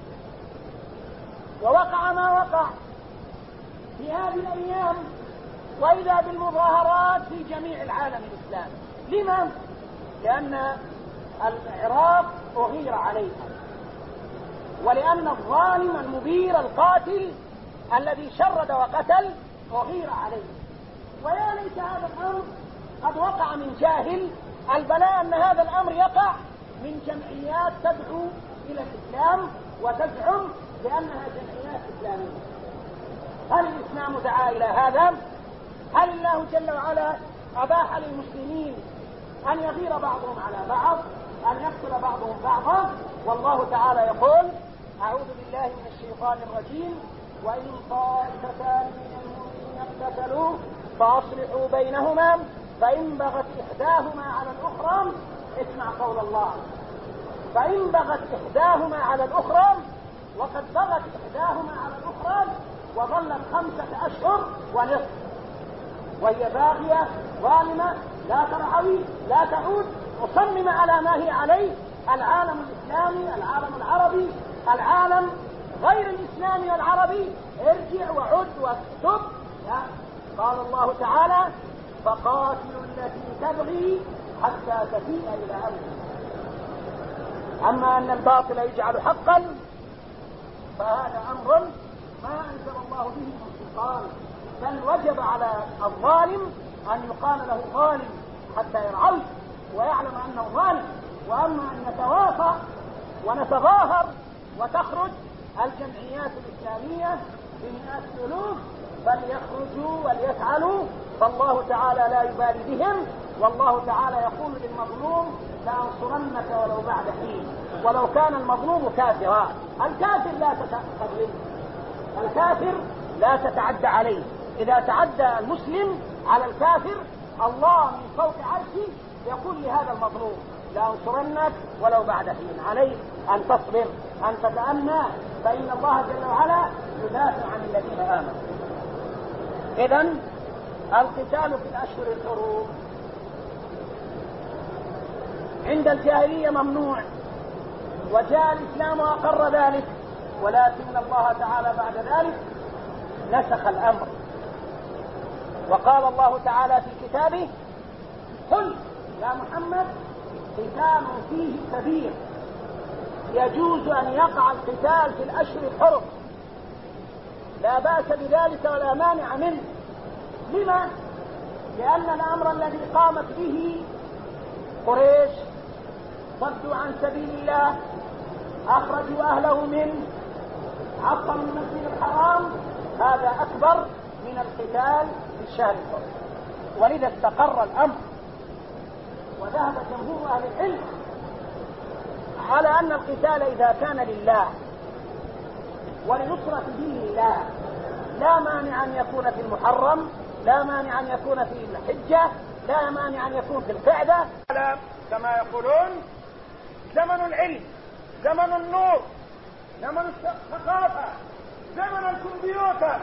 ووقع ما وقع في هذه الأيام وإذا بالمظاهرات في جميع العالم الإسلامي. لما؟ لأن العراق أغير عليها، ولأن الظالم المبير القاتل الذي شرد وقتل أغير عليه. ويا ليت هذا الأمر قد وقع من جاهل. البلاء أن هذا الأمر يقع من جمعيات تدعو إلى الإسلام وتزعم بأنها جمعيات إسلامية. هل الإسلام دعا إلى هذا؟ هل الله جل وعلا أباح للمسلمين أن يغير بعضهم على بعض، أن يقتل بعضهم بعضا؟ والله تعالى يقول: أعوذ بالله من الشيطان الرجيم: وإن طائفتان من المؤمنين اقتتلوا فأصلحوا بينهما فإن بغت إحداهما على الأخرى، اسمع قول الله، فإن بغت إحداهما على الأخرى، وقد بغت إحداهما على الأخرى وظلت خمسة أشهر ونصف وهي باغية ظالمة لا ترعوي لا تعود، مصممة على ما هي عليه. العالم الإسلامي، العالم العربي، العالم غير الإسلامي والعربي، ارجع وعد واكتب. قال الله تعالى: فقاتلوا التي تبغي حتى تفيء إلى أمره. أما أن الباطل يجعل حقا فهذا أمر ما أنزل الله به من سلطان، بل وجب على الظالم أن يقال له ظالم حتى يرعوي ويعلم أنه ظالم. وأما أن نتوافق ونتظاهر وتخرج الجمعيات الإسلامية بمئات الألوف فليخرجوا وليفعلوا، فالله تعالى لا يبالي بهم. والله تعالى يقول للمظلوم: لأنصرنك ولو بعد حين، ولو كان المظلوم كافرا. الكافر لا تتقبل، الكافر لا تتعدى عليه. إذا تعدى المسلم على الكافر الله من فوق عرشه يقول لهذا المظلوم: لأنصرنك ولو بعد حين، عليك أن تصبر، أن تتأنى، فإن الله جل وعلا يدافع عن الذين آمنوا. إذن القتال في الأشهر الحرم عند الجاهلية ممنوع، وجاء الإسلام وأقر ذلك، ولكن الله تعالى بعد ذلك نسخ الأمر، وقال الله تعالى في كتابه: قل يا محمد قتال فيه كبير يجوز أن يقع القتال في الأشهر الحرم، لا بأس بذلك ولا مانع منه. لما؟ لأن الأمر الذي قامت به قريش صدوا عن سبيل الله، أخرجوا أهله منه، عطلوا المسجد الحرام، هذا أكبر من القتال في الشهر الحرم. ولذا استقر الأمر، وذهب جمهور أهل العلم على أن القتال إذا كان لله ولنصرة دين الله لا مانع أن يكون في المحرم، لا مانع أن يكون في الحجة، لا مانع أن يكون في القعدة. كما يقولون: زمن العلم، زمن النور، زمن الثقافة، زمن الكمبيوتر.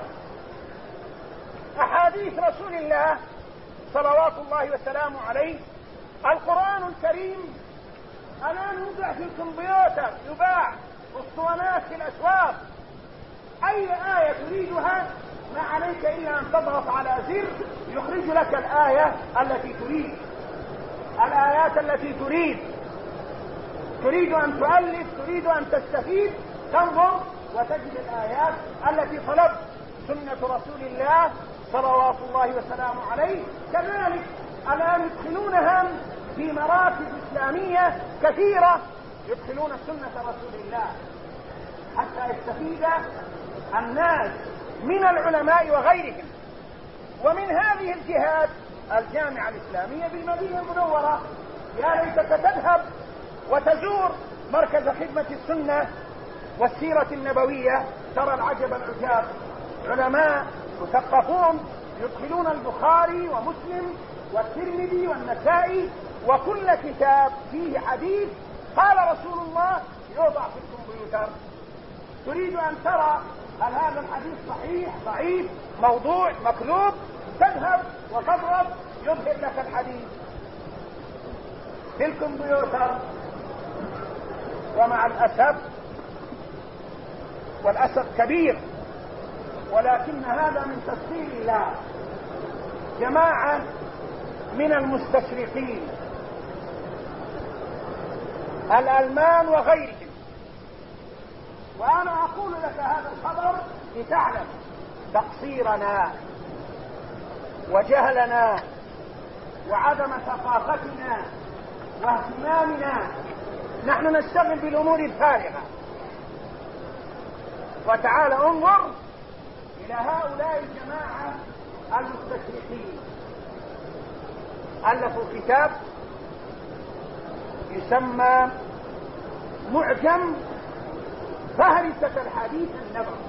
أحاديث رسول الله صلوات الله وسلامه عليه، القرآن الكريم الآن يوضع في الكمبيوتر، يباع اسطوانات في الأسواق. أي آية تريدها ما عليك إلا أن تضغط على زر يخرج لك الآية التي تريد، الآيات التي تريد. تريد أن تؤلف، تريد أن تستفيد، تنظر وتجد الآيات التي طلبت. سنة رسول الله صلوات الله وسلامه عليه كذلك الآن يدخلونها في مراكز إسلامية كثيرة، يدخلون سنة رسول الله حتى يستفيد الناس من العلماء وغيرهم. ومن هذه الجهات الجامعة الإسلامية بالمدينة المنورة، يا ليتك تذهب وتزور مركز خدمة السنة والسيرة النبوية، ترى العجب العجاب. علماء مثقفون يدخلون البخاري ومسلم والترمذي والنسائي وكل كتاب فيه حديث قال رسول الله يوضع في الكمبيوتر. تريد أن ترى هل هذا الحديث صحيح ضعيف موضوع مكذوب، تذهب وتضرب يظهر لك الحديث في الكمبيوتر. ومع الأسف، والأسف كبير، ولكن هذا من تسخير الله، جماعة من المستشرقين الألمان وغيرهم، وأنا أقول لك هذا الخبر لتعلم تقصيرنا وجهلنا وعدم ثقافتنا واهتمامنا. نحن نشتغل بالأمور الفارغة. وتعال انظر إلى هؤلاء الجماعة المستشرقين، ألفوا كتاب يسمى معجم فهرسة الحديث النبوي.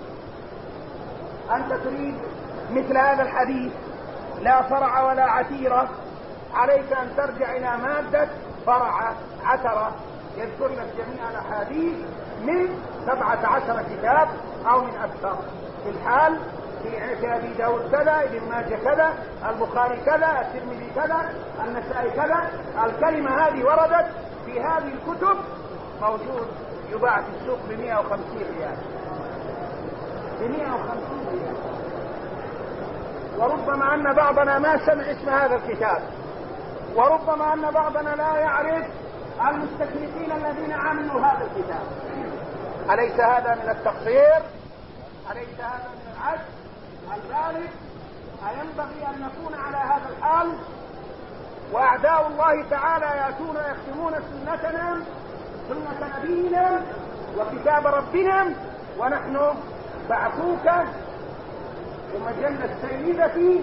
أنت تريد مثل هذا الحديث لا فرع ولا عتيرة، عليك أن ترجع إلى مادة فرع عترة يذكر لك جميع الأحاديث من سبعة عشر كتاب أو من أكثر. في الحال في أبي داود كذا، ابن ماجه كذا، البخاري كذا، الترمذي كذا، النسائي كذا. الكلمة هذه وردت في هذه الكتب، موجود يباع في السوق بمئة وخمسين ريال، بمئة وخمسين ريال. وربما أن بعضنا ما سمع اسم هذا الكتاب، وربما أن بعضنا لا يعرف المستشرقين الذين عملوا هذا الكتاب. أليس هذا من التقصير؟ أليس هذا من العجز البالغ؟ أينبغي أن نكون على هذا الحال؟ وأعداء الله تعالى يأتون ويختمون سنتنا، سنة نبينا وكتاب ربنا، ونحن بعثوك ومجلة سيدتي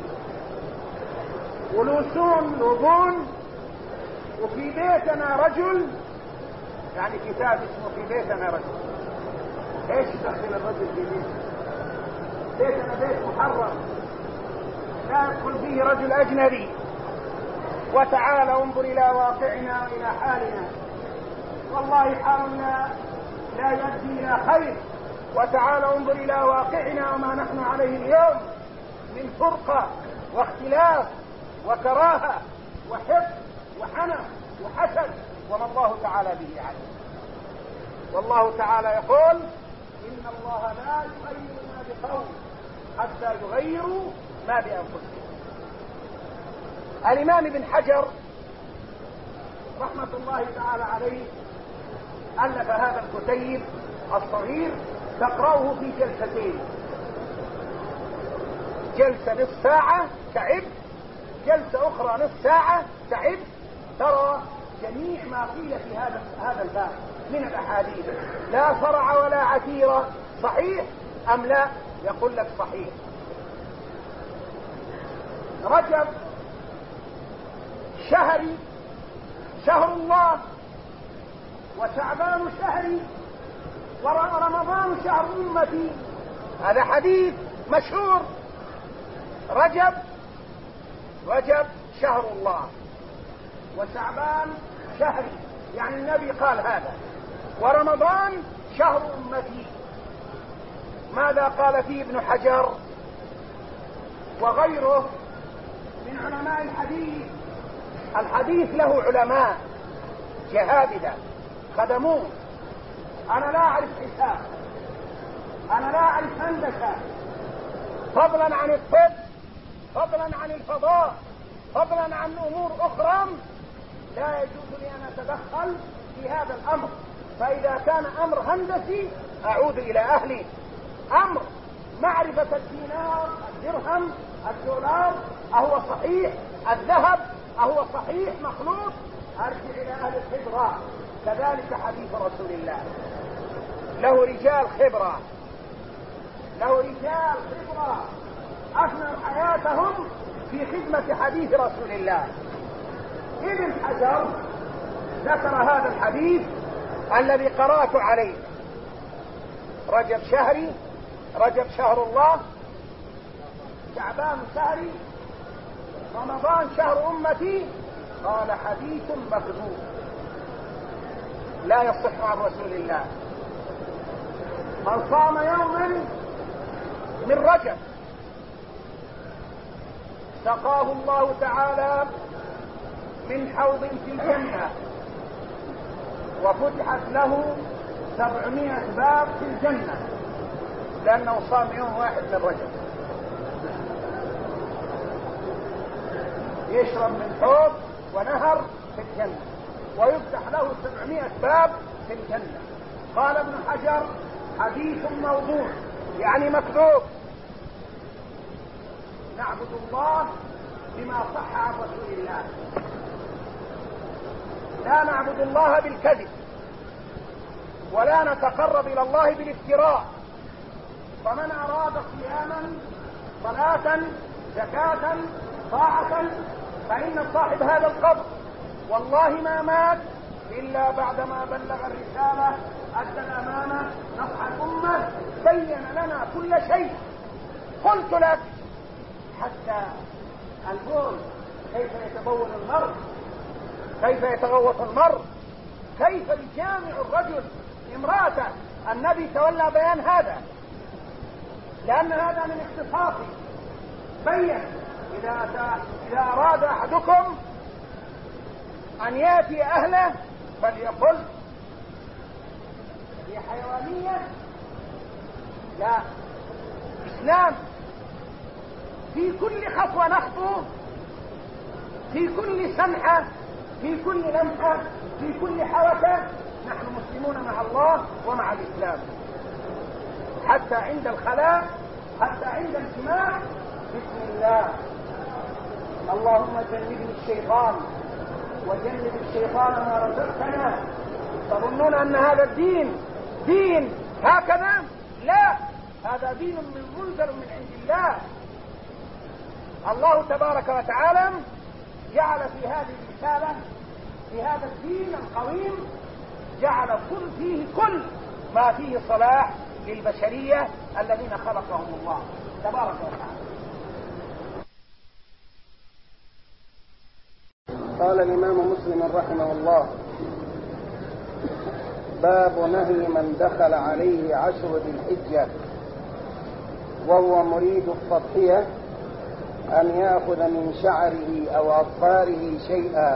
ولوسون لوبون، وفي بيتنا رجل، يعني كتاب اسمه في بيتنا رجل. ايش دخل الرجل في بيتنا؟ بيتنا بيت محرم لا يدخل فيه رجل اجنبي. وتعال انظر الى واقعنا والى حالنا، والله حالنا لا يؤدي الى خير. وتعال انظر الى واقعنا وما نحن عليه اليوم من فرقة واختلاف وكراهة وحقد وحنف وحسد، وما الله تعالى به عليم. والله تعالى يقول إن الله لا يغير ما بقوم حتى يغيروا ما بأنفسهم. الإمام ابن حجر رحمة الله تعالى عليه ألف هذا الكتيب الصغير تقرأه في جلستين، جلسة نصف ساعة تعب، جلسة أخرى نصف ساعة تعب، ترى جميع ما قيل في هذا هذا الباب من الأحاديث، لا فرع ولا عتيرة، صحيح أم لا؟ يقول لك صحيح. رجب شهري شهر الله، وشعبان شهري، ورمضان شهر أمتي. هذا حديث مشهور. رجب رجب شهر الله، وشعبان شهري، يعني النبي قال هذا، ورمضان شهر أمتي. ماذا قال فيه ابن حجر وغيره من علماء الحديث؟ الحديث له علماء جهابذة خدموه. أنا لا أعرف حساب، أنا لا أعرف هندسة، فضلا عن الطب، فضلا عن الفضاء، فضلا عن أمور أخرى لا يجوز لي أن أتدخل في هذا الأمر. فإذا كان أمر هندسي أعود إلى أهلي، أمر معرفة الدينار، الدرهم، الدولار، أهو صحيح، الذهب أهو صحيح مخلوط، أرجع إلى أهل الخبرة. كذلك حديث رسول الله له رجال خبرة، له رجال خبرة أفنوا حياتهم في خدمة حديث رسول الله. ابن حجر ذكر هذا الحديث الذي قرأت عليه، رجب شهري، رجب شهر الله، شعبان شهري، رمضان شهر أمتي. قال حديث مكذوب لا يصح عن رسول الله. من صام يوما من رجب سقاه الله تعالى من حوض في الجنة، وفتحت له سبعمائة باب في الجنة، لأنه صام يوم واحد من رجب. يشرب من حوض ونهر في الجنة ويفتح له سبعمائة باب في الجنة. قال ابن حجر حديث موضوع يعني مكذوب. نعبد الله بما صح عن رسول الله، لا نعبد الله بالكذب، ولا نتقرب الى الله بالافتراء. فمن اراد صياما صلاة زكاة طاعة فإن صاحب هذا القبر والله ما مات إلا بعدما بلغ الرسالة، أدى الأمانة، نصح الأمة، بين لنا كل شيء. قلت لك حتى البول كيف يتبول المرء، كيف يتغوط المرء، كيف يجامع الرجل امرأته. النبي تولى بيان هذا لأن هذا من اختصاصه. بين إذا, إذا أراد أحدكم أن يأتي أهله فليقل هي حيوانية، لا، إسلام. في كل خطوة نخطو، في كل سمحة، في كل لمحة، في كل حركة نحن مسلمون مع الله ومع الإسلام. حتى عند الخلاء، حتى عند الاجتماع، بسم الله، اللهم جنبني الشيطان وجنب الشيطان ما رزقتنا. تظنون أن هذا الدين دين هكذا؟ لا، هذا دين من منزل من عند الله. الله تبارك وتعالى جعل في هذه الرسالة، في هذا الدين القويم، جعل كل فيه كل ما فيه صلاح للبشرية الذين خلقهم الله تبارك وتعالى. قال الإمام مسلم رحمه الله: باب نهي من دخل عليه عشر ذي الحجة وهو مريد التضحية أن يأخذ من شعره أو أظفاره شيئا.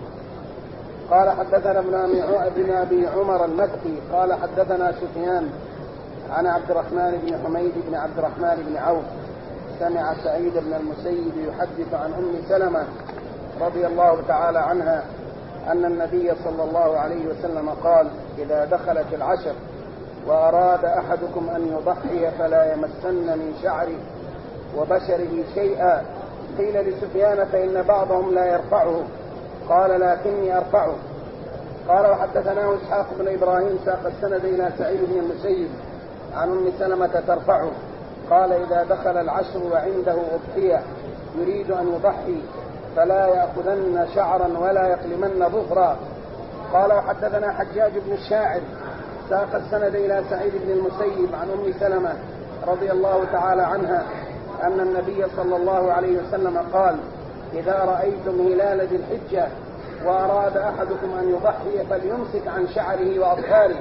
قال حدثنا ابن أبي عمر المكي قال حدثنا سفيان عن عبد الرحمن بن حميد بن عبد الرحمن بن عوف سمع سعيد بن المسيب يحدث عن أم سلمة رضي الله تعالى عنها أن النبي صلى الله عليه وسلم قال: إذا دخلت العشر وأراد أحدكم أن يضحي فلا يمسن من شعره وبشره شيئا. قيل لسفيان: فإن بعضهم لا يرفعه. قال: لكني أرفعه. قال: وحدثناه إسحاق بن إبراهيم ساق السند إلى سعيد بن المسيب عن أم سلمة ترفعه. قال: إذا دخل العشر وعنده أضحية يريد أن يضحي فلا يأخذن شعرا ولا يقلمن ظفرا. قال: وحدثنا حجاج بن الشاعر ساق السند إلى سعيد بن المسيب عن أم سلمة رضي الله تعالى عنها أن النبي صلى الله عليه وسلم قال: إذا رأيتم هلال ذي الحجة وأراد أحدكم أن يضحي فليمسك عن شعره وأظفاره.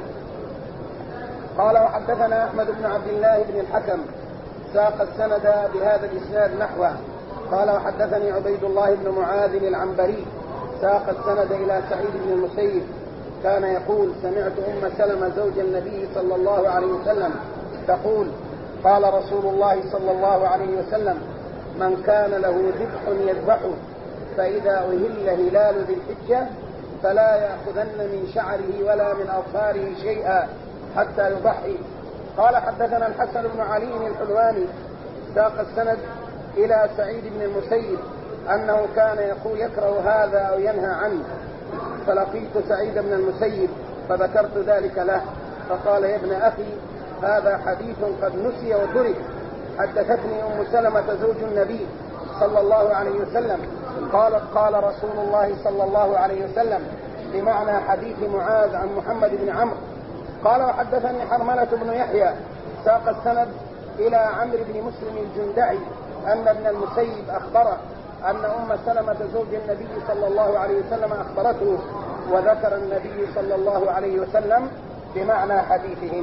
قال: وحدثنا أحمد بن عبد الله بن الحكم ساق السند بهذا الإسناد نحوه. قال: وحدثني عبيد الله بن معاذ العنبري ساق السند إلى سعيد بن المسيب كان يقول: سمعت أم سلمة زوج النبي صلى الله عليه وسلم تقول: قال رسول الله صلى الله عليه وسلم: من كان له ذبح يذبحه فإذا أهل هلال ذي الحجة فلا يأخذن من شعره ولا من أظفاره شيئا حتى يضحي. قال: حدثنا الحسن بن علي الحلواني ساق السند إلى سعيد بن المسيب أنه كان يقول يكره هذا أو ينهى عنه، فلقيت سعيد بن المسيب فذكرت ذلك له فقال: يا ابن أخي، هذا حديث قد نسي وترك. حدثتني أم سلمة زوج النبي صلى الله عليه وسلم قالت: قال رسول الله صلى الله عليه وسلم بمعنى حديث معاذ عن محمد بن عمرو. قال: وحدثني حرملة بن يحيى ساق السند إلى عمرو بن مسلم الجندعي أن ابن المسيب أخبره أن أم سلمة زوج النبي صلى الله عليه وسلم أخبرته، وذكر النبي صلى الله عليه وسلم بمعنى حديثهم.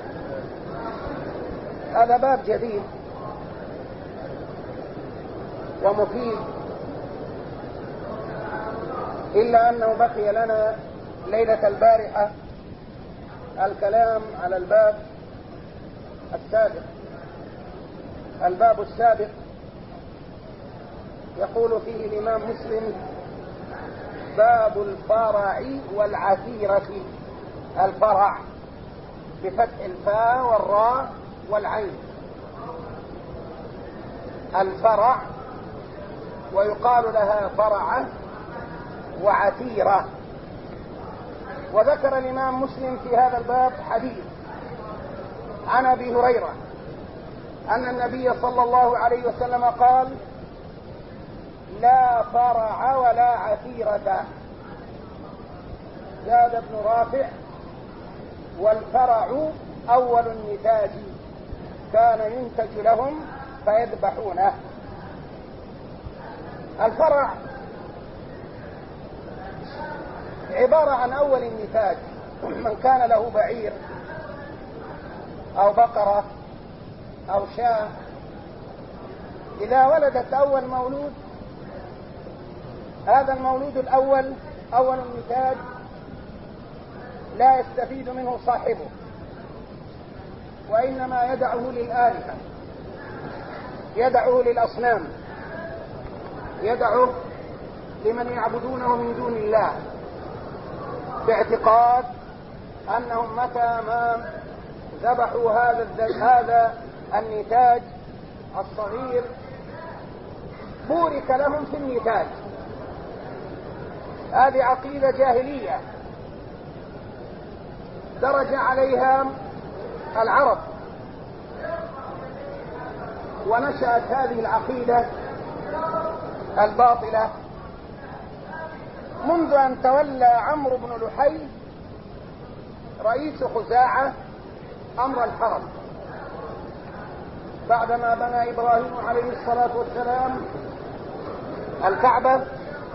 هذا باب جديد ومفيد، إلا أنه بقي لنا ليلة البارحة الكلام على الباب السابق. الباب السابق يقول فيه الإمام مسلم: باب الفرع والعثيرة. الفرع بفتح الفاء والراء والعين، الفرع، ويقال لها فرعة وعثيرة. وذكر الإمام مسلم في هذا الباب حديث عن أبي هريرة أن النبي صلى الله عليه وسلم قال: لا فرع ولا عثيرة. زاد ابن رافع: والفرع أول النتاج كان ينتج لهم فيذبحونه. الفرع عبارة عن أول النتاج، من كان له بعير أو بقرة أو شاة، إذا ولدت أول مولود، هذا المولود الأول أول النتاج لا يستفيد منه صاحبه، وإنما يدعه للآلهة، يدعه للأصنام، يدعه لمن يعبدونه من دون الله، باعتقاد أنهم متى ما ذبحوا هذا هذا النتاج الصغير بورك لهم في النتاج. هذه عقيدة جاهلية درج عليها العرب، ونشأت هذه العقيدة الباطلة منذ أن تولى عمرو بن لحي رئيس خزاعة أمر الحرم، بعدما بنى إبراهيم عليه الصلاة والسلام الكعبة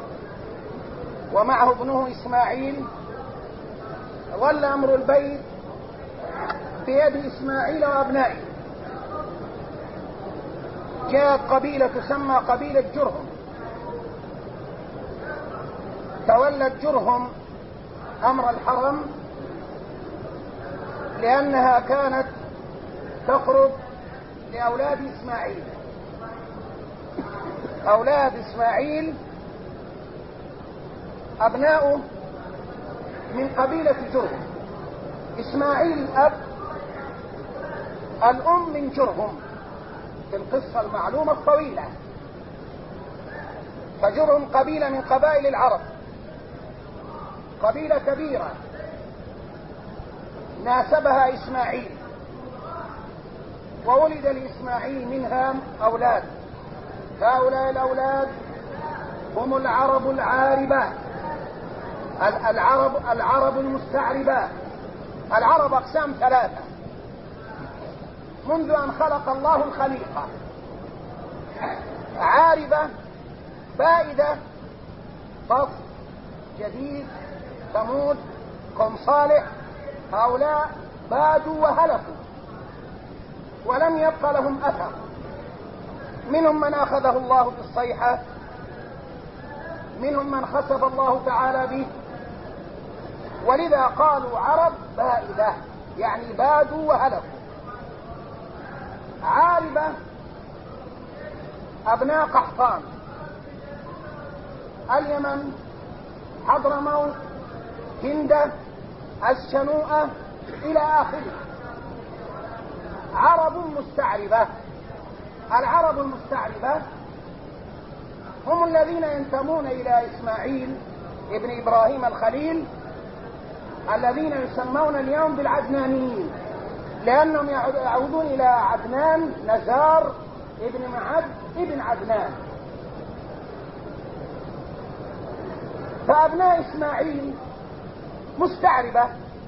ومعه ابنه إسماعيل، ظل أمر البيت بيد إسماعيل وأبنائه. جاءت قبيلة تسمى قبيلة جرهم، تولت جرهم أمر الحرم لأنها كانت تقرب لأولاد إسماعيل. أولاد إسماعيل أبناؤه من قبيلة جرهم، إسماعيل الأب، الأم من جرهم، في القصة المعلومة الطويلة. فجرهم قبيلة من قبائل العرب، قبيلة كبيرة ناسبها إسماعيل، وولد لإسماعيل منها أولاد. هؤلاء الأولاد هم العرب العاربة، العرب العرب المستعربة. العرب أقسام ثلاثة منذ أن خلق الله الخليقة: عاربة، بائدة، صف، جديد، ثمود، قوم صالح. هؤلاء بادوا وهلكوا ولم يبق لهم أثر، منهم من أخذه الله بالصيحة، منهم من خسف الله تعالى به، ولذا قالوا عرب بائدة، يعني بادوا وهلكوا. عاربة أبناء قحطان، اليمن، حضرموت، هندة، الشنوءة إلى آخره. عرب مستعربة. العرب المستعربة هم الذين ينتمون إلى إسماعيل ابن إبراهيم الخليل، الذين يسمون اليوم بالعدنانيين، لأنهم يعودون إلى عدنان، نزار ابن معد ابن عدنان. فأبناء إسماعيل مستعربة،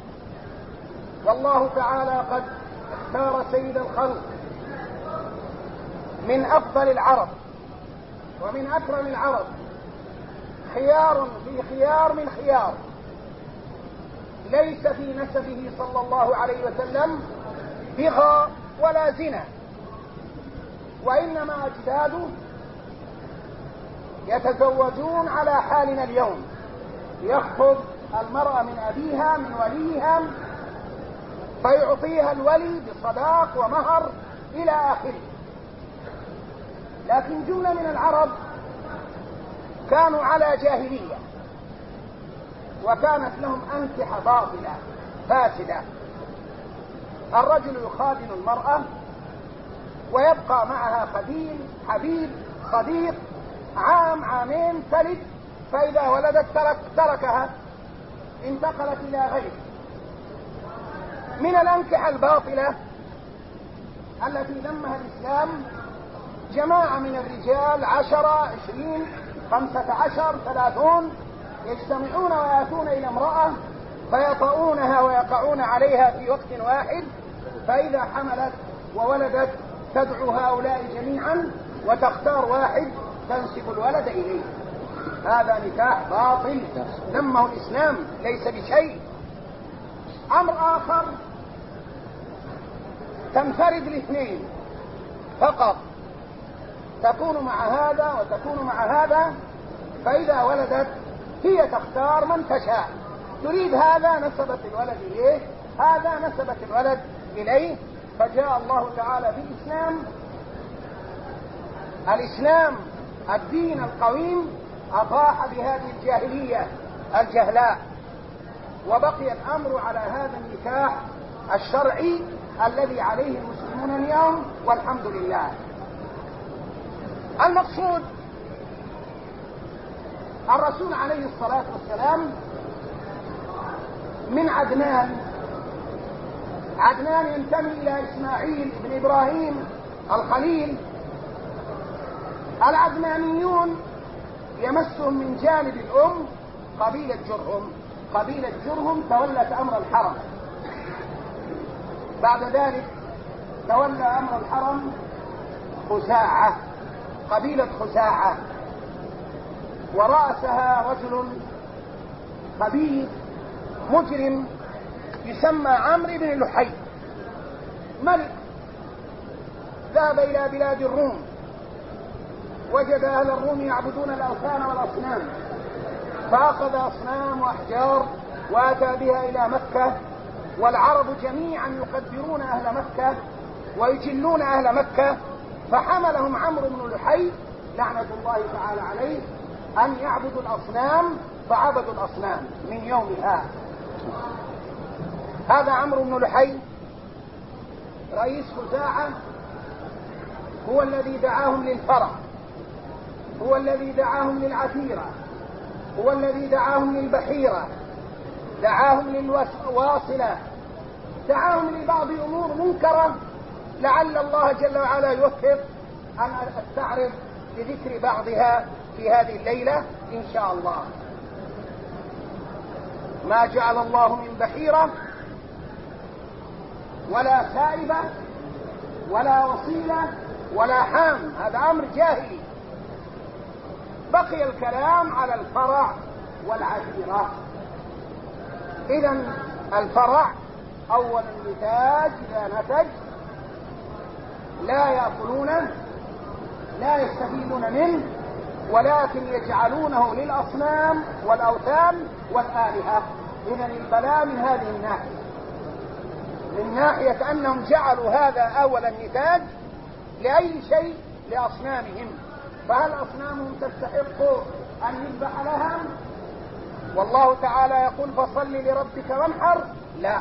والله تعالى قد اختار سيد الخلق من أفضل العرب ومن أكرم العرب، خيار في خيار من خيار، ليس في نسبه صلى الله عليه وسلم بغى ولا زنا، وإنما أجداده يتزوجون على حالنا اليوم، يخطب المرأة من أبيها من وليها فيعطيها الولي بصداق ومهر إلى آخره. لكن جملة من العرب كانوا على جاهلية، وكانت لهم أنكحة باطلة فاسدة. الرجل يخادن المرأة ويبقى معها خديل حبيب صديق عام عامين تلد، فإذا ولدت ترك تركها، انتقلت إلى غيره. من الأنكحة الباطلة التي ذمها الإسلام جماعة من الرجال، عشرة عشرين خمسة عشر ثلاثون، يجتمعون ويأتون إلى امرأة فيطؤونها ويقعون عليها في وقت واحد، فإذا حملت وولدت تدعو هؤلاء جميعا وتختار واحد تنسب الولد إليه. هذا نكاح باطل ذمه الإسلام، ليس بشيء. أمر آخر، تنفرد الاثنين فقط، تكون مع هذا وتكون مع هذا، فإذا ولدت هي تختار من تشاء، تريد هذا نسبت الولد إليه، هذا نسبت الولد إليه. فجاء الله تعالى بالإسلام، الإسلام الدين القويم، أطاح بهذه الجاهلية الجهلاء، وبقي الأمر على هذا النكاح الشرعي الذي عليه المسلمون اليوم، والحمد لله. المقصود، الرسول عليه الصلاة والسلام من عدنان، عدنان ينتمي إلى إسماعيل بن إبراهيم الخليل. العدنانيون يمسهم من جانب الأم قبيلة جرهم، قبيلة جرهم تولت أمر الحرم، بعد ذلك تولى أمر الحرم خزاعة، قبيلة خزاعة، ورأسها رجل خبيث مجرم يسمى عمرو بن لحي، ملك ذهب إلى بلاد الروم، وجد أهل الروم يعبدون الأوثان والأصنام، فأخذ أصنام وأحجار وأتى بها إلى مكة، والعرب جميعا يقدرون أهل مكة ويجلون أهل مكة، فحملهم عمرو بن لحي لعنة الله تعالى عليه أن يعبدوا الأصنام، فعبدوا الأصنام من يومها. هذا عمرو بن لحي رئيس خزاعة، هو الذي دعاهم للفرع، هو الذي دعاهم للعثيرة، هو الذي دعاهم للبحيرة، دعاهم للواصلة، دعاهم لبعض أمور منكرة، لعل الله جل وعلا يوفق أن أستعرض بذكر بعضها في هذه الليلة إن شاء الله. ما جعل الله من بحيرة ولا سائبة ولا وصيلة ولا حام، هذا أمر جاهلي. بقي الكلام على الفرع والعشيرة. إذن الفرع أول النتاج إذا نتج لا يأكلونه، لا يستفيدون منه، ولكن يجعلونه للأصنام والأوثان والآلهة. إذن البلاء من هذه الناحية، من ناحية أنهم جعلوا هذا أول النتاج لأي شيء، لأصنامهم، فهل أصنامهم تستحق أن يذبح لها؟ والله تعالى يقول فصل لربك وانحر، لا،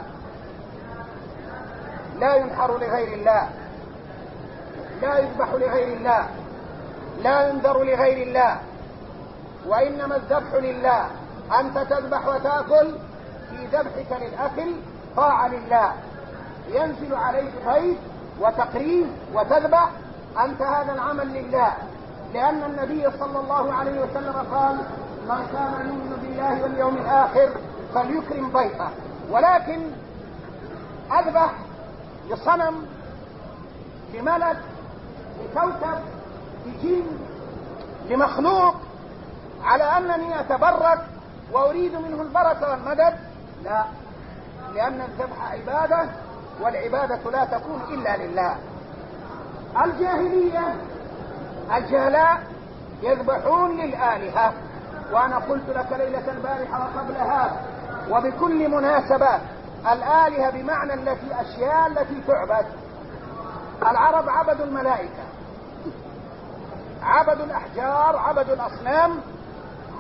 لا ينحر لغير الله، لا يذبح لغير الله، لا ينذر لغير الله، وإنما الذبح لله. أنت تذبح وتأكل، في ذبحك للأكل طاعة لله، ينزل عليك ضيف وتقريب وتذبح، أنت هذا العمل لله، لأن النبي صلى الله عليه وسلم قال من كان يؤمن بالله واليوم الآخر فليكرم ضيفه. ولكن أذبح لصنم، لملك، لكوكب، لجن، لمخلوق، على أنني أتبرك وأريد منه البركة والمدد، لا، لأن الذبح عبادة، والعبادة لا تكون إلا لله. الجاهلية الجهلاء يذبحون للآلهة، وأنا قلت لك ليلة البارحة وقبلها وبكل مناسبة، الآلهة بمعنى التي أشياء التي تعبد. العرب عبدوا الملائكة، عبدوا الأحجار، عبدوا الأصنام،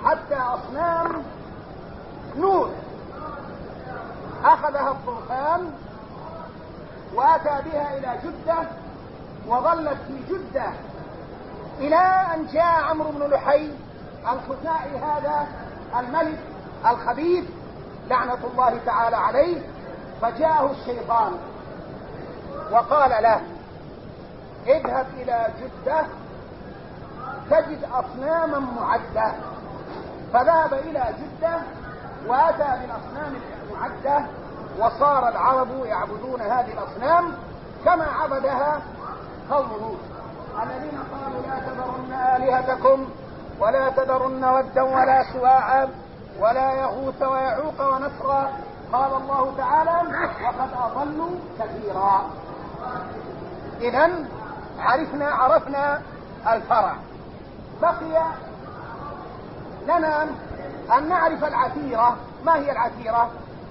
حتى أصنام نور أخذها الطوفان وأتى بها إلى جدة، وظلت في جدة إلى أن جاء عمرو بن لحي الخزاعي هذا الملك الخبيث لعنة الله تعالى عليه، فجاءه الشيطان وقال له اذهب إلى جدة تجد أصناما معدة. فذهب إلى جدة وأتى بالأصنام المعدة، وصار العرب يعبدون هذه الأصنام كما عبدها قوم لوط الذين قالوا لا تذرن آلهتكم ولا تذرن ودا ولا سواعا ولا يغوث ويعوق ونسرا. قال الله تعالى وقد أضلوا كثيرا. إذن عرفنا عرفنا الفرع. بقي لنا أن نعرف العتيرة. ما هي العتيرة؟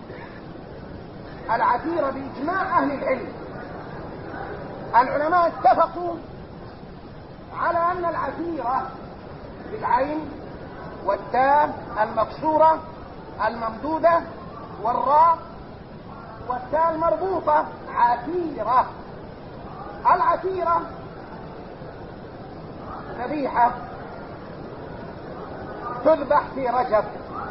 العتيرة بإجماع أهل العلم، العلماء اتفقوا على أن العتيرة بالعين والتاء المكسورة الممدودة والراء والتاء المربوطة عتيرة. العتيرة ذبيحة تذبح في رجب،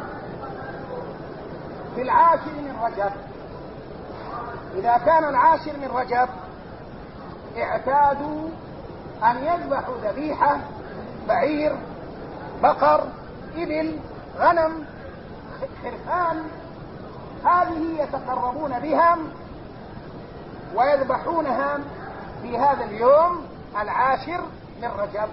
في العاشر من رجب. إذا كان العاشر من رجب اعتادوا أن يذبحوا ذبيحة بعير، بقر، إبل، غنم، خرفان، هذه يتقربون بها ويذبحونها في هذا اليوم العاشر من رجب.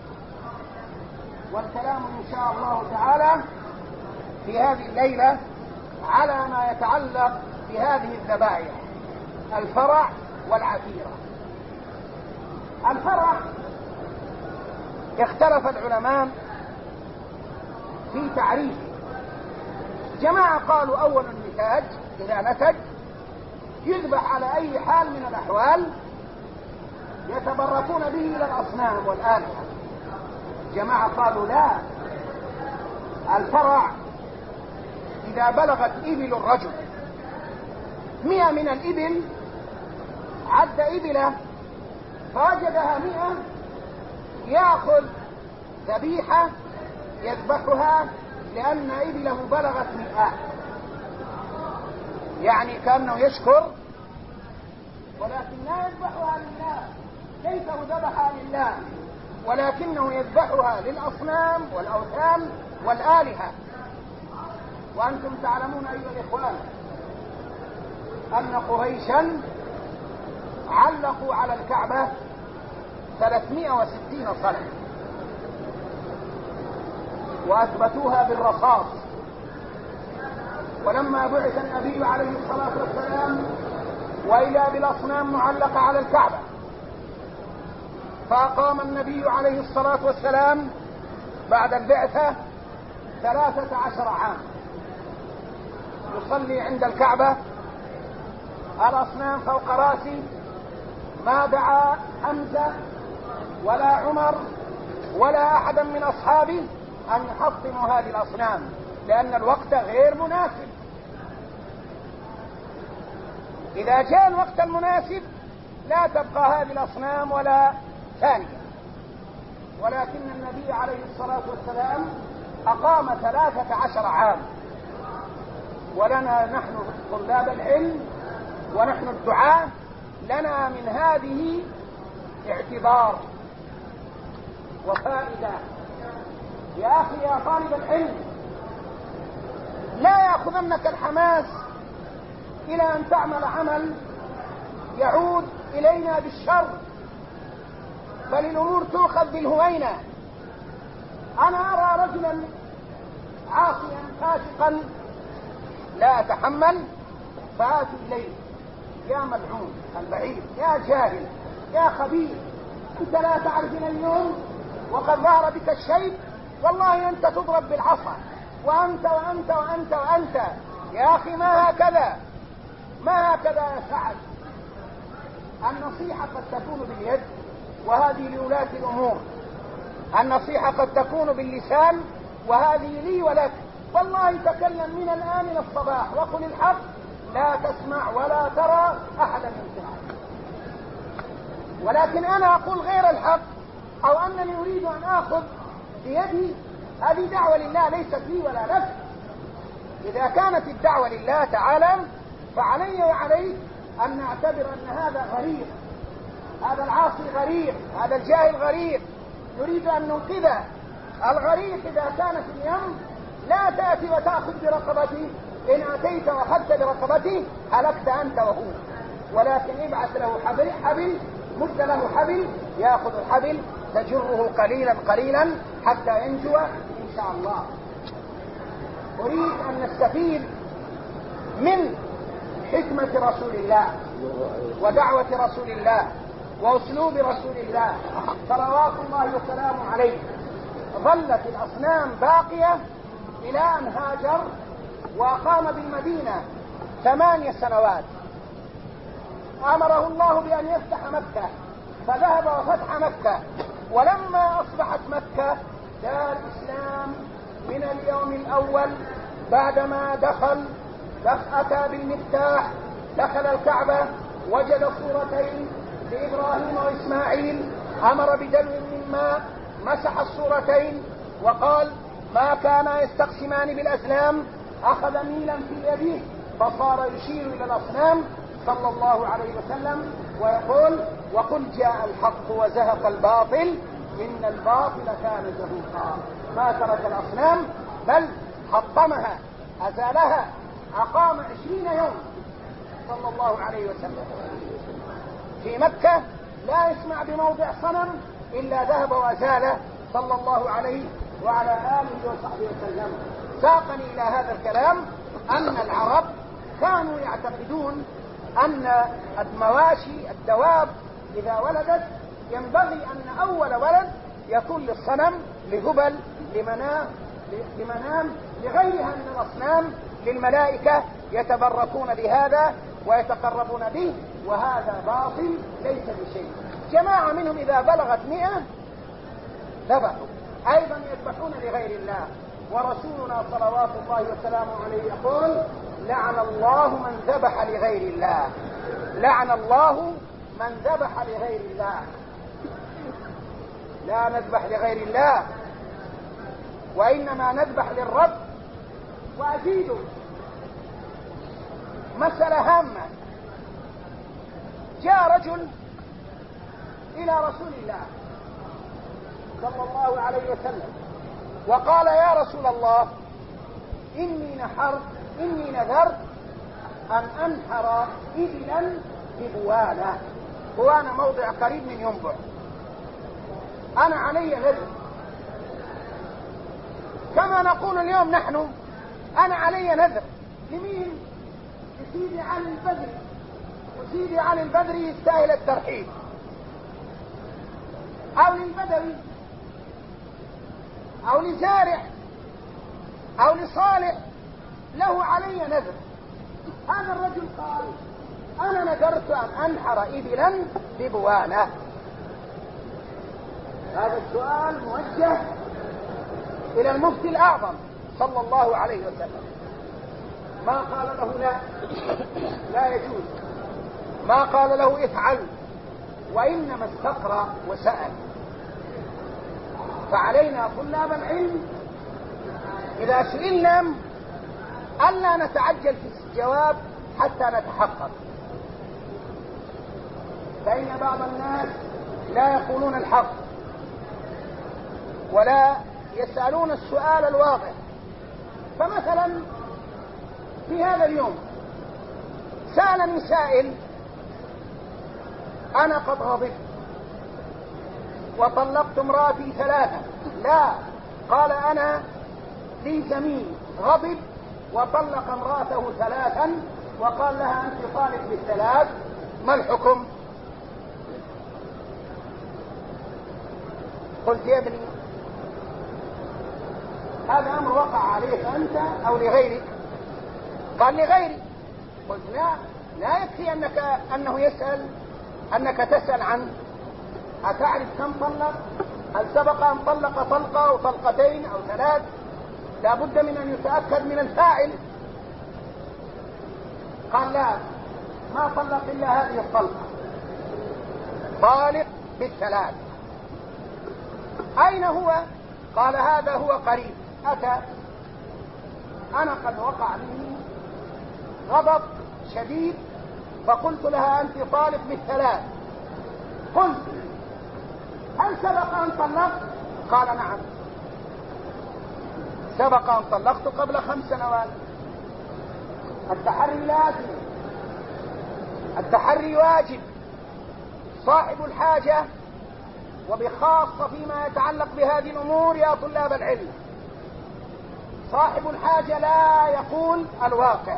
والكلام إن شاء الله تعالى في هذه الليلة على ما يتعلق بهذه الذبائح، الفرع والعتيرة. الفرع اختلف العلماء في تعريفه. جماعة قالوا أول النتاج، إذا نتج يذبح على أي حال من الأحوال يتبركون به إلى الأصنام والآلهة. جماعة قالوا لا، الفرع إذا بلغت إبل الرجل مئة من الإبل، عد إبله فوجدها مئة، يأخذ ذبيحة يذبحها لأن إبله بلغت مئة، يعني كأنه يشكر، ولكن لا يذبحها لله، ليس ذبحها لله، ولكنه يذبحها للأصنام والأوثان والآلهة. وأنتم تعلمون أيها الإخوان أن قريشا علقوا على الكعبة ثلاثمائة وستين صنم وأثبتوها بالرصاص. ولما بعث النبي عليه الصلاة والسلام وإذا بالأصنام معلقة على الكعبة، فأقام النبي عليه الصلاة والسلام بعد البعثة ثلاثة عشر عام يصلي عند الكعبة، الأصنام فوق راسي، ما دعا حمزة ولا عمر ولا أحدا من أصحابه أن يحطموا هذه الأصنام، لأن الوقت غير مناسب. إذا جاء الوقت المناسب لا تبقى هذه الأصنام ولا ثانية. ولكن النبي عليه الصلاة والسلام أقام ثلاثة عشر عام، ولنا نحن طلاب العلم ونحن الدعاة لنا من هذه اعتبار وفائدة. يا أخي يا طالب العلم، لا يأخذنك الحماس إلى أن تعمل عمل يعود إلينا بالشر، بل الأمور تؤخذ بالهوينة. أنا أرى رجلا عاصيا فاسقا لا أتحمل، فآتي إليه يا ملعون البعيد، يا جاهل، يا خبيث، أنت لا تعرفين اليوم وقد ظهر بك الشيء، والله أنت تضرب بالعصا، وأنت وأنت وأنت وأنت. يا أخي ما هكذا، ما هكذا يا سعد. النصيحة قد تكون باليد، وهذه لولاة الأمور. النصيحة قد تكون باللسان، وهذه لي ولك، والله تكلم من الآن إلى الصباح وقل الحق لا تسمع ولا ترى أحدا ينكرك. ولكن أنا أقول غير الحق أو أنني أريد أن آخذ بيدي، هذه دعوة لله ليست لي ولا لك. إذا كانت الدعوة لله تعالى فعلي وعليك أن نعتبر أن هذا غريب، هذا العاصي غريب، هذا الجاهل غريب، نريد أن ننقذه. الغريب إذا كان في اليم لا تأتي وتأخذ برقبته، إن أتيت وأخذت برقبته هلكت أنت وهو، ولكن ابعث له حبل حبل مد له حبل يأخذ الحبل تجره قليلا قليلا حتى ينجو إن شاء الله. أريد أن نستفيد من حكمة رسول الله ودعوة رسول الله وأسلوب رسول الله صلوات الله وسلامه عليه. ظلت الأصنام باقية إلى أن هاجر وأقام بالمدينة ثمانية سنوات. أمره الله بأن يفتح مكة فذهب وفتح مكة، ولما أصبحت مكة دار إسلام من اليوم الأول بعدما دخل أتى بالمفتاح، دخل الكعبة وجد صورتين لإبراهيم وإسماعيل، أمر بدلو من ماء مسح الصورتين وقال ما كانا يستقسمان بالأزلام، أخذ ميلا في يده فصار يشير إلى الأصنام صلى الله عليه وسلم ويقول وقل جاء الحق وزهق الباطل إن الباطل كان زهوقا. ما ترك الأصنام بل حطمها أزالها، أقام عشرين يوم صلى الله عليه وسلم في مكة لا يسمع بموضع صنم إلا ذهب وأزاله صلى الله عليه وعلى آله وصحبه وسلم. ساقني إلى هذا الكلام أن العرب كانوا يعتقدون أن المواشي الدواب إذا ولدت ينبغي أن أول ولد يكون للصنم لهبل لمنام لمنام لغيرها من الأصنام، للملائكة يتبركون بهذا ويتقربون به، وهذا باطل ليس بشيء. جماعة منهم إذا بلغت مئة ذبحوا أيضا يذبحون لغير الله، ورسولنا صلوات الله وسلامه عليه يقول لعن الله من ذبح لغير الله، لعن الله من ذبح لغير الله. لا نذبح لغير الله وإنما نذبح للرب. وأزيد مسألة هامة، جاء رجل إلى رسول الله صلى الله عليه وسلم وقال يا رسول الله إني نحرت إني نذرت أن أنحر إبلا ببوانة. بوانة موضع قريب من ينبع، أنا علي نذر كما نقول اليوم نحن أنا علي نذر. لمين؟ لسيدي علي البدري، وسيدي علي البدري يستاهل الترحيب، أو للبدوي أو لزارع أو لصالح له علي نذر. هذا الرجل قال أنا نذرت أن أنحر إبلا ببوانة. هذا السؤال موجه إلى المفتي الأعظم صلى الله عليه وسلم. ما قال له لا لا يجوز، ما قال له افعل، وإنما استقرأ وسأل. فعلينا طلاب العلم إذا سئلنا ألا نتعجل في الجواب حتى نتحقق، فإن بعض الناس لا يقولون الحق ولا يسألون السؤال الواضح. فمثلا في هذا اليوم سألني سائل أنا قد غضبت وطلقت امرأتي ثلاثة. لا، قال أنا لي زميل غضب وطلق امرأته ثلاثا وقال لها أنت طالق بالثلاث، ما الحكم؟ قلت يا ابني هذا أمر وقع عليك أنت أو لغيرك؟ قال لغيري. قلت لا، لا يكفي أنك أنه يسأل أنك تسأل عنه. أتعرف كم طلق؟ هل سبق أن طلق طلقة أو طلقتين أو ثلاث؟ لا بد من أن يتأكد من الفاعل. قال لا، ما طلق إلا هذه الطلقة، طالق بالثلاث. أين هو؟ قال هذا هو قريب، أتى. أنا قد وقع مني غضب شديد فقلت لها أنت طالق بالثلاث. قلت هل سبق أن طلقت؟ قال نعم، سبق أن طلقت قبل خمس سنوات. التحري لازم، التحري واجب. صاحب الحاجة، وبخاصة فيما يتعلق بهذه الأمور يا طلاب العلم، صاحب الحاجة لا يقول الواقع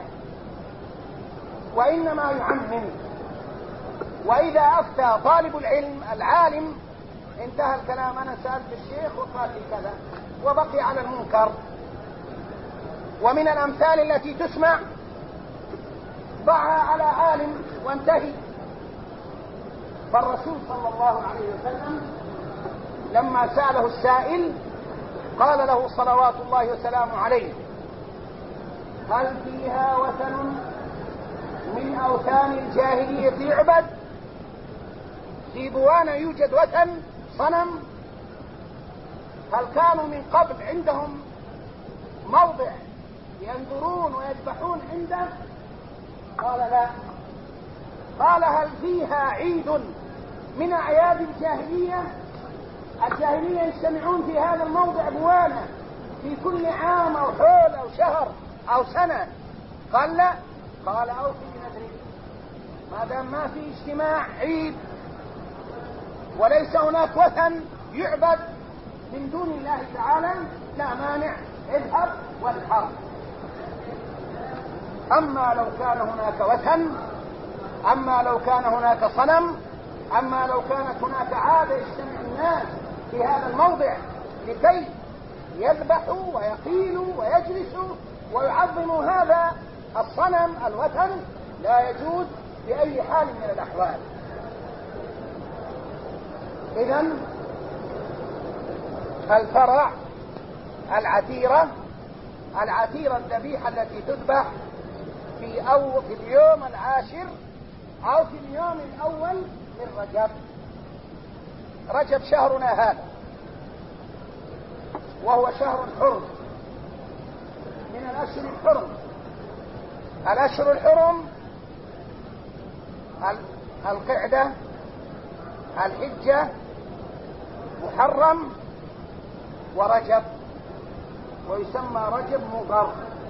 وإنما يعمم. وإذا أفتى طالب العلم العالم انتهى الكلام، أنا سألت الشيخ وقال لي كذا، وبقي على المنكر. ومن الأمثال التي تسمع ضعها على عالم وانتهي. فالرسول صلى الله عليه وسلم لما سأله السائل قال له صلوات الله وسلامه عليه: هل فيها وثن من أوثان الجاهلية يعبد؟ في بوانا يوجد وثن، صنم؟ هل كانوا من قبل عندهم موضع ينظرون ويذبحون عنده؟ قال لا. قال هل فيها عيد من أعياد الجاهلية؟ الجاهلية يجتمعون في هذا الموضع بوانا في كل عام أو حول أو شهر أو سنة؟ قال لا. قال أو في نذر، ما دام ما في اجتماع عيد وليس هناك وثن يعبد من دون الله تعالى لا مانع، اذهب والحرب. أما لو كان هناك وثن، أما لو كان هناك صنم، أما لو كانت هناك عادة يجتمع الناس في هذا الموضع لكي يذبحوا ويقيلوا ويجلسوا ويعظموا هذا الصنم الوثن، لا يجوز بأي حال من الأحوال. إذن الفرع العتيرة، العتيرة الذبيحة التي تذبح في أو في اليوم العاشر أو في اليوم الأول من رجب. رجب شهرنا هذا، وهو شهر حرم من الأشهر الحرم. الأشهر الحرم القعدة، الحجة، محرم، ورجب. ويسمى رجب مضر،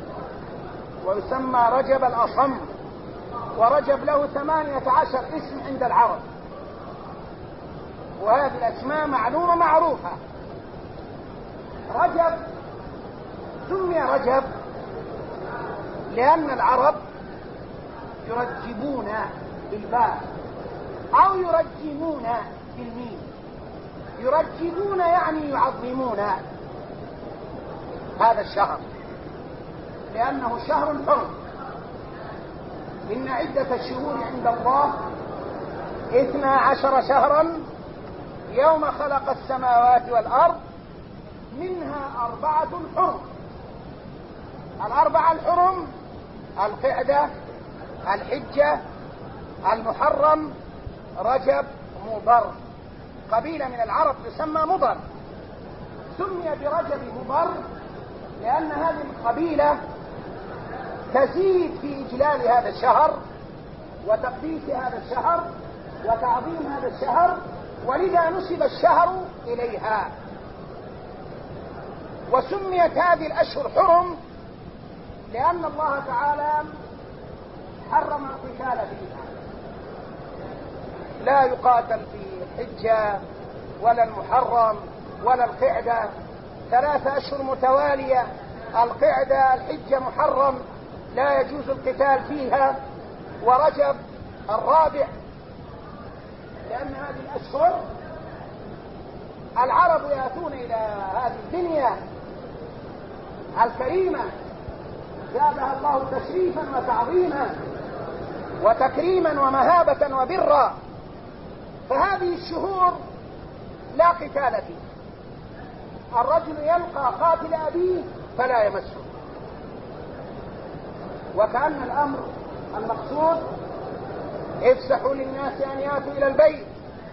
ويسمى رجب الأصم. ورجب له ثمانية عشر اسم عند العرب، وهذه الأسماء معلومة معروفة. رجب سمي رجب لأن العرب يرجبون بالباء أو يرجمون بالميم. يرجبون يعني يعظمون هذا الشهر لأنه شهر حرم. إن عدة الشهور عند الله اثنا عشر شهرا يوم خلق السماوات والأرض منها أربعة حرم. الأربعة الحرم القعدة، الحجة، المحرم، رجب، مضر. قبيلة من العرب تسمى مضر، سمي برجب مضر لأن هذه القبيلة تزيد في إجلال هذا الشهر وتقديس هذا الشهر وتعظيم هذا الشهر، ولذا نسب الشهر إليها. وسميت هذه الأشهر حرم لأن الله تعالى حرم القتال فيها. لا يقاتل في الحجة ولا المحرم ولا القعدة، ثلاثة أشهر متوالية، القعدة، الحجة، محرم، لا يجوز القتال فيها. ورجب الرابع لأن هذه الأشهر العرب يأتون إلى هذه الدنيا الكريمة زادها الله تشريفا وتعظيما وتكريما ومهابة وبرا، فهذه الشهور لا قتال فيها. الرجل يلقى قاتل أبيه فلا يمسه. وكأن الأمر المقصود افسحوا للناس أن يأتوا إلى البيت.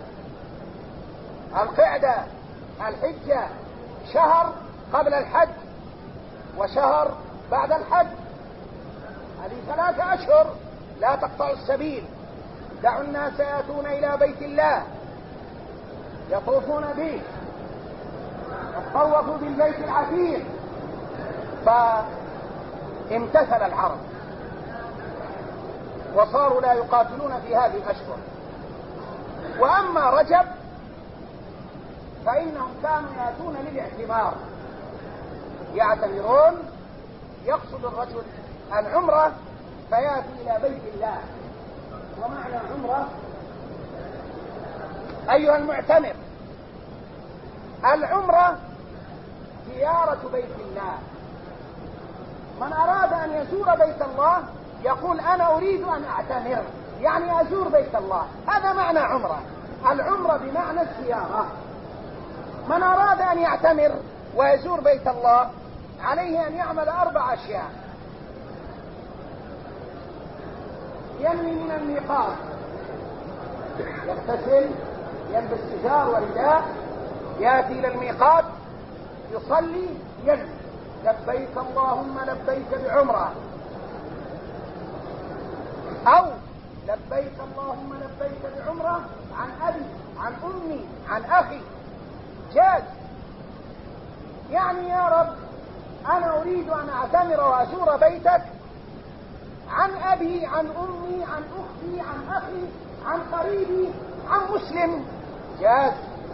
القعدة الحجة شهر قبل الحج وشهر بعد الحج، هذه ثلاثة أشهر لا تقطعوا السبيل. دعوا الناس يأتون إلى بيت الله يطوفون به، يتطوفوا بالبيت العتيق. فامتثل العرب وصاروا لا يقاتلون في هذه الأشهر. وأما رجب فإنهم كانوا يأتون للاعتمار، يعتمرون، يقصد الرجل العمرة فيأتي إلى بيت الله. ومعنى عمرة أيها المعتمر، العمرة زيارة بيت الله. من أراد أن يزور بيت الله يقول أنا أريد أن أعتمر، يعني أزور بيت الله، هذا معنى عمرة. العمرة بمعنى الزيارة. من أراد أن يعتمر ويزور بيت الله عليه أن يعمل أربع أشياء. ينوي من الميقات، يغتسل، يلبس إزار ورداء، يأتي إلى الميقات، يصلي، ينوي لبيك اللهم لبيك بعمرة، أو لبيك اللهم لبيك بعمرة عن أبي عن أمي عن أخي، جاز. يعني يا رب أنا أريد أن أعتمر وأزور بيتك عن أبي عن أمي عن أختي عن أخي عن قريبي عن مسلم، جاز.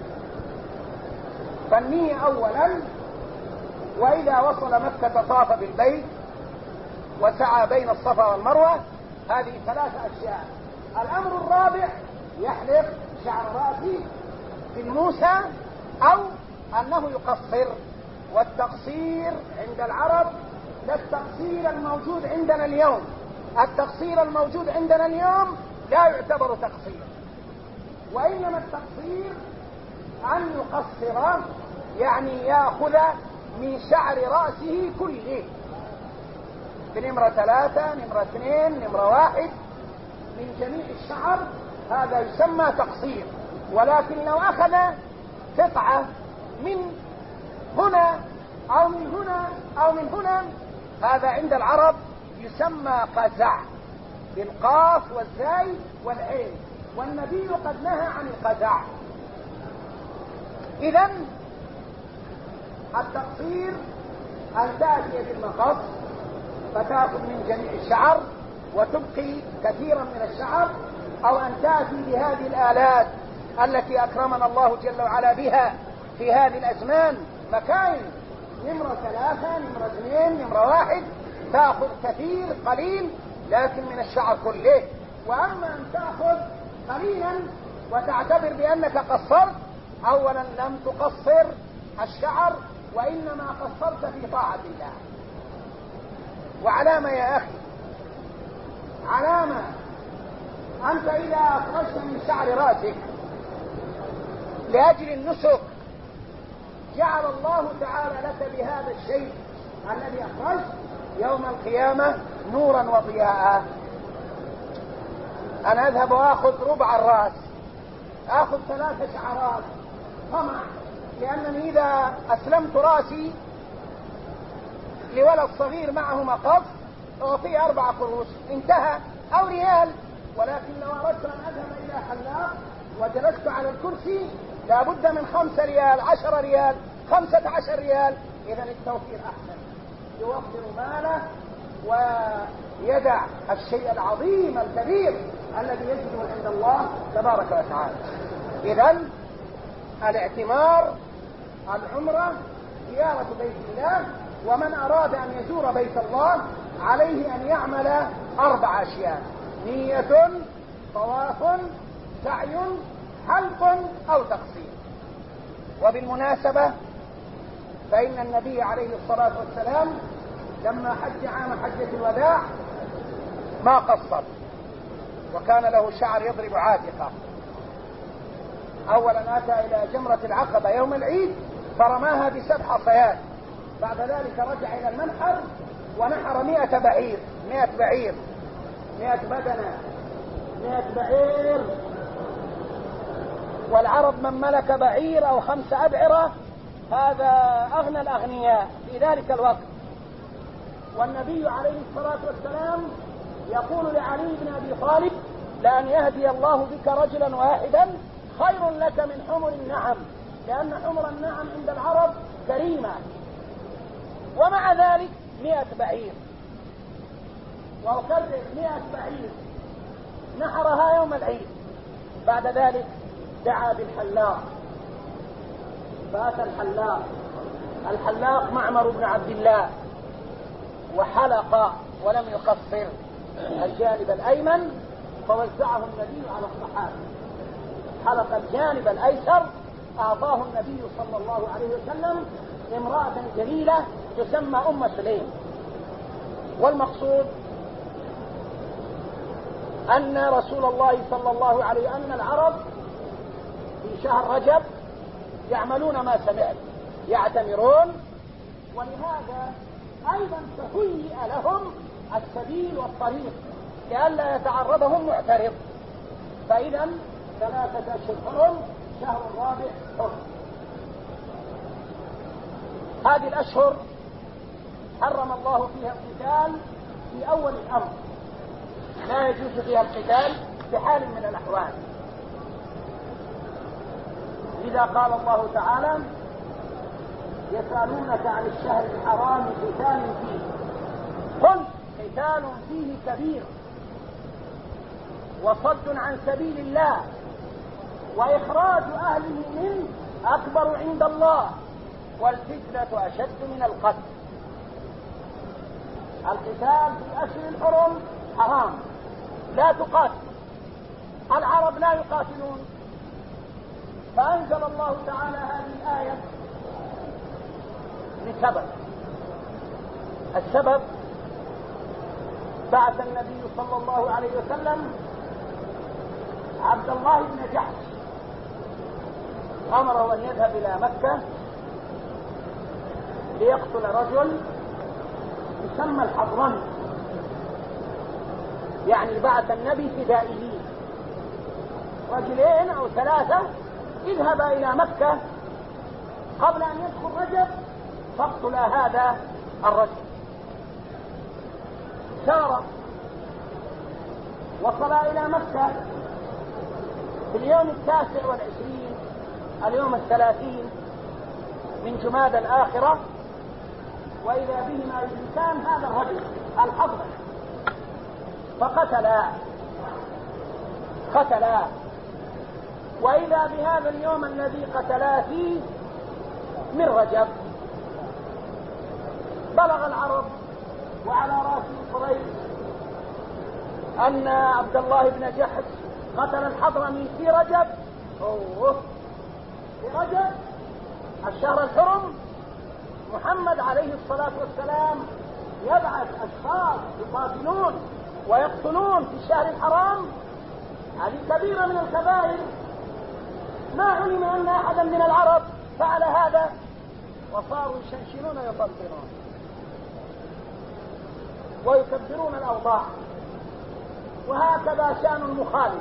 فالنية أولا. وإذا وصل مكة طاف بالبيت وسعى بين الصفا والمروة. هذه ثلاثة أشياء. الأمر الرابع يحلق شعر رأسه بالموسى أو أنه يقصر. والتقصير عند العرب لا التقصير الموجود عندنا اليوم. التقصير الموجود عندنا اليوم لا يعتبر تقصير، وإنما التقصير أن يقصر، يعني يأخذ من شعر رأسه كله، بنمرة ثلاثة، نمرة اثنين، نمرة واحد، من جميع الشعر، هذا يسمى تقصير. ولكن لو أخذ قطعة من هنا أو من هنا أو من هنا، هذا عند العرب يسمى قزع، بالقاف والزاي والعين، والنبي قد نهى عن القزع. إذن التقصير أن تأتي بالمقص فتأخذ من جميع الشعر وتبقي كثيرا من الشعر، أو أن تأتي بهذه الآلات التي أكرمنا الله جل وعلا بها في هذه الأزمان، مكاين، نمرة ثلاثة، نمرة اثنين، نمرة واحد، تأخذ كثير قليل لكن من الشعر كله. وأما أن تأخذ قليلا وتعتبر بأنك قصرت، أولا لم تقصر الشعر وإنما قصرت في طاعة الله. وعلامة يا أخي، علامة، أنت إذا أخرجت من شعر رأسك لأجل النسك جعل الله تعالى لك بهذا الشيء الذي أخرجت يوم القيامة نورا وضياء. أنا أذهب وأخذ ربع الرأس، أخذ ثلاثة شعرات طمع، لأنني إذا أسلمت رأسي لولد صغير معه مقص أعطيه أربع قروش، انتهى، أو ريال. ولكن لو أردت أن أذهب إلى حلاق وجلست على الكرسي لابد من خمسة ريال، عشر ريال، خمسة عشر ريال. إذا التوفير أحسن، يوفر ماله ويدع الشيء العظيم الكبير الذي يجده عند الله تبارك وتعالى. إذا الاعتمار، العمرة، زيارة بيت الله. ومن أراد أن يزور بيت الله عليه أن يعمل أربع أشياء: نية، طواف، سعي، حلق أو تقصير. وبالمناسبة فإن النبي عليه الصلاة والسلام لما حج عام حجة الوداع ما قصر، وكان له شعر يضرب عاتقه. أولا أتى إلى جمرة العقبة يوم العيد فرماها بسبع حصيات، بعد ذلك رجع إلى المنحر ونحر مئة بعير مئة بعير مئة بدنة مئة بعير. والعرب من ملك بعير أو خمس أبعرة هذا أغنى الأغنياء في ذلك الوقت. والنبي عليه الصلاة والسلام يقول لعلي بن أبي طالب: لأن يهدي الله بك رجلا واحدا خير لك من حمر النعم، لأن حمر النعم عند العرب كريمة. ومع ذلك مئة بعير، وأكرر مئة بعير نحرها يوم العيد. بعد ذلك دعا بالحلاق، فأتى الحلاق الحلاق معمر بن عبد الله وحلق ولم يقصر الجانب الأيمن فوزعه النبي على الصحابة. حلق الجانب الأيسر أعطاه النبي صلى الله عليه وسلم امرأة جليلة تسمى أم سليم. والمقصود أن رسول الله صلى الله عليه وسلم أن العرب في شهر رجب يعملون ما سمعت، يعتمرون، ولهذا أيضا تهيئ لهم السبيل والطريق لئلا يتعرضهم معترض. فإذا ثلاثة أشهر حرم، شهر الرابع حرم. هذه الأشهر حرم الله فيها القتال في أول الأمر، لا يجوز فيها القتال بحال من الأحوال. إذا قال الله تعالى: يسألونك عن الشهر الحرام قتال فيه، قل قتال فيه كبير وصد عن سبيل الله وإخراج أهله منه أكبر عند الله والفتنة أشد من القتل. القتال في الأشهر الحرم حرام، لا تقاتل. العرب لا يقاتلون، فأنزل الله تعالى هذه الآية لسبب. السبب: بعث النبي صلى الله عليه وسلم عبد الله بن جحش، أمره أن يذهب إلى مكة ليقتل رجل يسمى الحضرمي، يعني بعث النبي فدائيين رجلين أو ثلاثة اذهبا إلى مكة قبل أن يدخل رجب فاقتلا هذا الرجل. سار وصل إلى مكة في اليوم التاسع والعشرين، اليوم الثلاثين من جماد الآخرة، وإذا بهما يدركان هذا الرجل الحضرمي فقتلا قتلا وإذا بهذا اليوم الذي قتلا فيه من رجب. بلغ العرب وعلى رأسهم قريش أن عبد الله بن جحش قتل الحضرمي في رجب. أوه. في رجب الشهر الحرم محمد عليه الصلاة والسلام يبعث أشخاص يقاتلون ويقتلون في الشهر الحرام. هذه كبيرة من الكبائر، ما علم أن أحدا من العرب فعل هذا، وصاروا يشنشنون ويطبطنون ويكبرون الأوضاع. وهكذا شأن المخالف.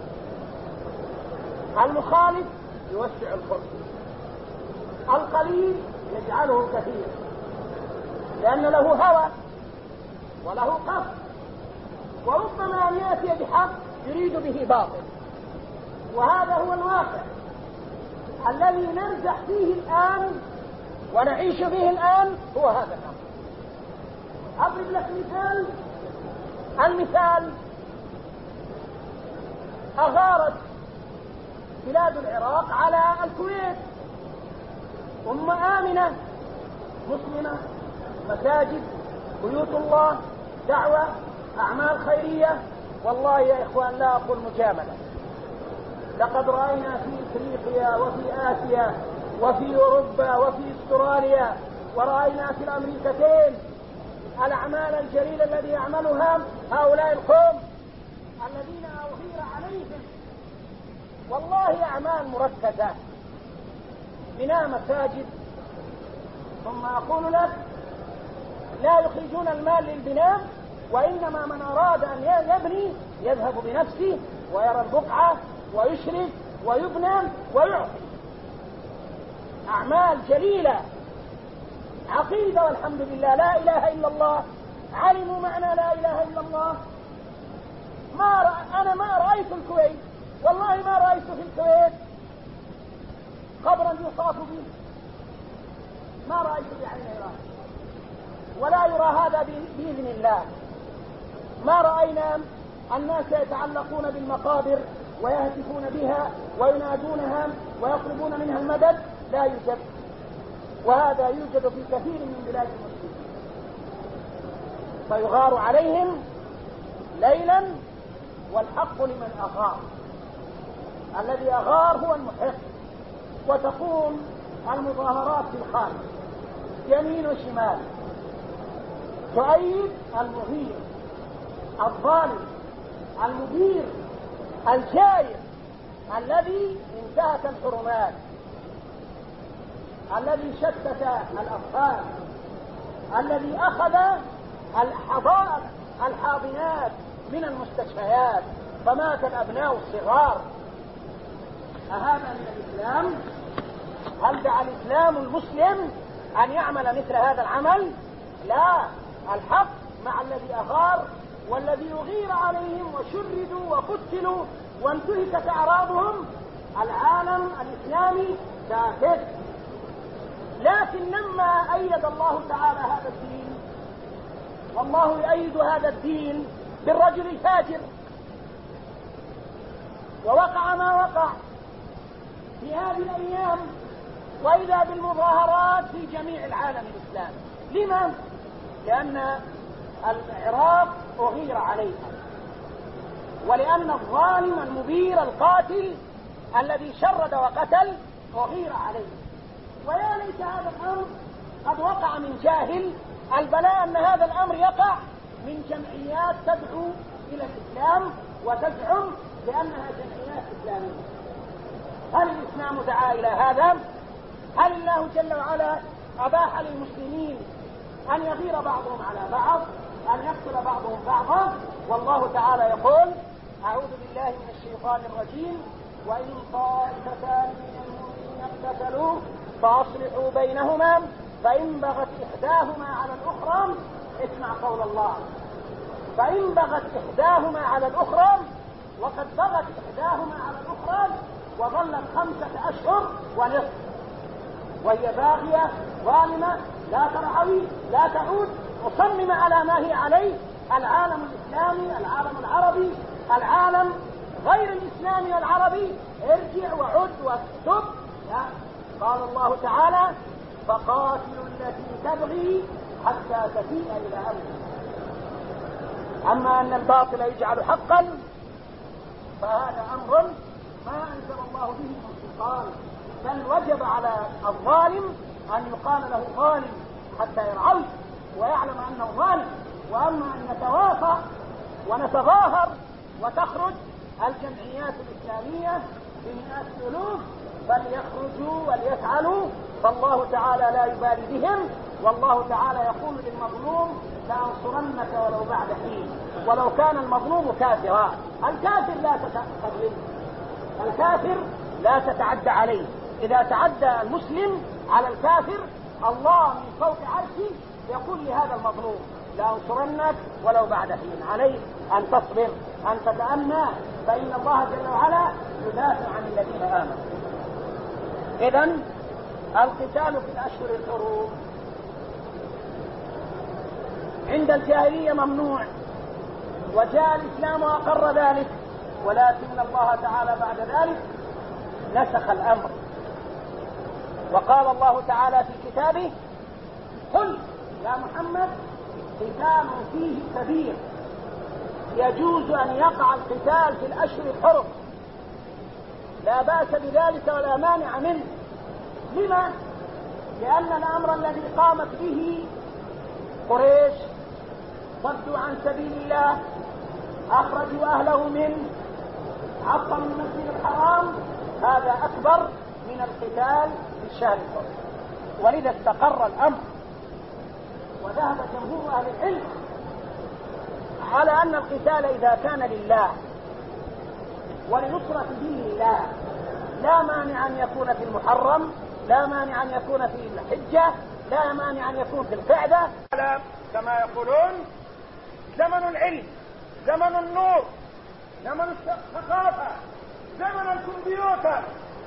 المخالف يوسع الخلق، القليل يجعله كثير، لأن له هوى وله قصد، وربما أن يأتي بحق يريد به باطل. وهذا هو الواقع الذي نرجح فيه الآن ونعيش فيه الآن، هو هذا الأمر. أضرب لك مثال. المثال: أغارت بلاد العراق على الكويت، أم آمنة مسلمة، مساجد، بيوت الله، دعوة، أعمال خيرية. والله يا إخوان لا أقول مجاملة، لقد رأينا في إفريقيا وفي آسيا وفي أوروبا وفي أستراليا ورأينا في الأمريكتين الأعمال الجليلة الذي يعملها هؤلاء القوم الذين أغير عليهم. والله أعمال مركزة: بناء مساجد، ثم أقول لك لا يخرجون المال للبناء، وإنما من أراد أن يبني يذهب بنفسه ويرى البقعة ويشرف ويبنى ويعطي. أعمال جليلة، عقيدة والحمد لله، لا إله إلا الله، علموا معنى لا إله إلا الله. ما رأ... أنا ما رأيت الكويت، والله ما رأيت في الكويت قبرا يصاف به، ما رأيت بعيني رأي، ولا يرى هذا بإذن الله. ما رأينا الناس يتعلقون بالمقابر ويهتفون بها وينادونها ويطلبون منها المدد، لا يوجد، وهذا يوجد في كثير من بلاد المسلمين. فيغار عليهم ليلا والحق لمن أغار، الذي أغار هو المحق. وتقوم المظاهرات في الخارج يمين وشمال تؤيد المغير الظالم المدير الجائر الذي انتهك الحرمات، الذي شتت الأطفال، الذي أخذ الحضائر الحاضنات من المستشفيات فمات الأبناء الصغار. أهذا من الإسلام؟ هل دعا الإسلام المسلم أن يعمل مثل هذا العمل؟ لا، الحق مع الذي أغار والذي يغير عليهم وشردوا وقتلوا وانتهكت أعراضهم. العالم الإسلامي كافر، لكن لما أيد الله تعالى هذا الدين، والله يؤيد هذا الدين بالرجل الفاجر، ووقع ما وقع في هذه الأيام، وإذا بالمظاهرات في جميع العالم الإسلامي. لما؟ لأن العراق أغير عليها، ولأن الظالم المبير القاتل الذي شرد وقتل أغير عليه. ويا ليت هذا الأمر قد وقع من جاهل، البلاء أن هذا الأمر يقع من جمعيات تدعو إلى الإسلام وتزعم بأنها جمعيات إسلامية. هل الإسلام دعا إلى هذا؟ هل الله جل وعلا أباح للمسلمين أن يغير بعضهم على بعض، أن يقتل بعضهم بعضا؟ والله تعالى يقول: أعوذ بالله من الشيطان الرجيم: وإن طائفتان من المؤمنين اقتتلوا فأصلحوا بينهما فإن بغت إحداهما على الأخرى، اسمع قول الله، فإن بغت إحداهما على الأخرى، وقد بغت إحداهما على الأخرى وظلت خمسة أشهر ونصف وهي باغية ظالمة لا ترعوي لا تعود، مصممة على ما هي عليه. العالم الإسلامي، العالم العربي، العالم غير الإسلامي والعربي، ارجع وعد واكتب. قال الله تعالى: فقاتلوا التي تبغي حتى تفيء إلى أمره. أما أن الباطل يجعل حقا فهذا أمر ما أنزل الله به من سلطان، بل وجب على الظالم أن يقال له ظالم حتى يرعوي ويعلم أنه ظالم. وأما أن نتوافق ونتظاهر وتخرج الجمعيات الإسلامية بمئات الألوف فليخرجوا وليفعلوا، فالله تعالى لا يبالي بهم. والله تعالى يقول للمظلوم: لأنصرنك ولو بعد حين، ولو كان المظلوم كافرا. الكافر لا تتقبل، الكافر لا تتعدى عليه. إذا تعدى المسلم على الكافر، الله من فوق عرشه يقول لهذا المظلوم: لأنصرنك ولو بعد حين، عليك أن تصبر، أن تتأنى، فإن الله جل وعلا يدافع عن الذين آمنوا. إذن القتال في الأشهر الحرم عند الجاهلية ممنوع، وجاء الإسلام وأقر ذلك، ولكن الله تعالى بعد ذلك نسخ الأمر، وقال الله تعالى في كتابه: قل يا محمد قتال فيه كبير، يجوز أن يقع القتال في الأشهر الحرم، لا بأس بذلك ولا مانع منه. لما؟ لأن الأمر الذي قامت به قريش صدوا عن سبيل الله، أخرجوا أهله منه، عطلوا المسجد الحرام، هذا أكبر من القتال في الشهر الحرم. ولذا استقر الأمر، وذهب جمهور أهل العلم على أن القتال إذا كان لله ولنصرة دين الله لا مانع أن يكون في المحرم، لا مانع أن يكون في الحجة، لا مانع أن يكون في القعدة. كما يقولون زمن العلم، زمن النور، زمن الثقافة، زمن الكمبيوتر.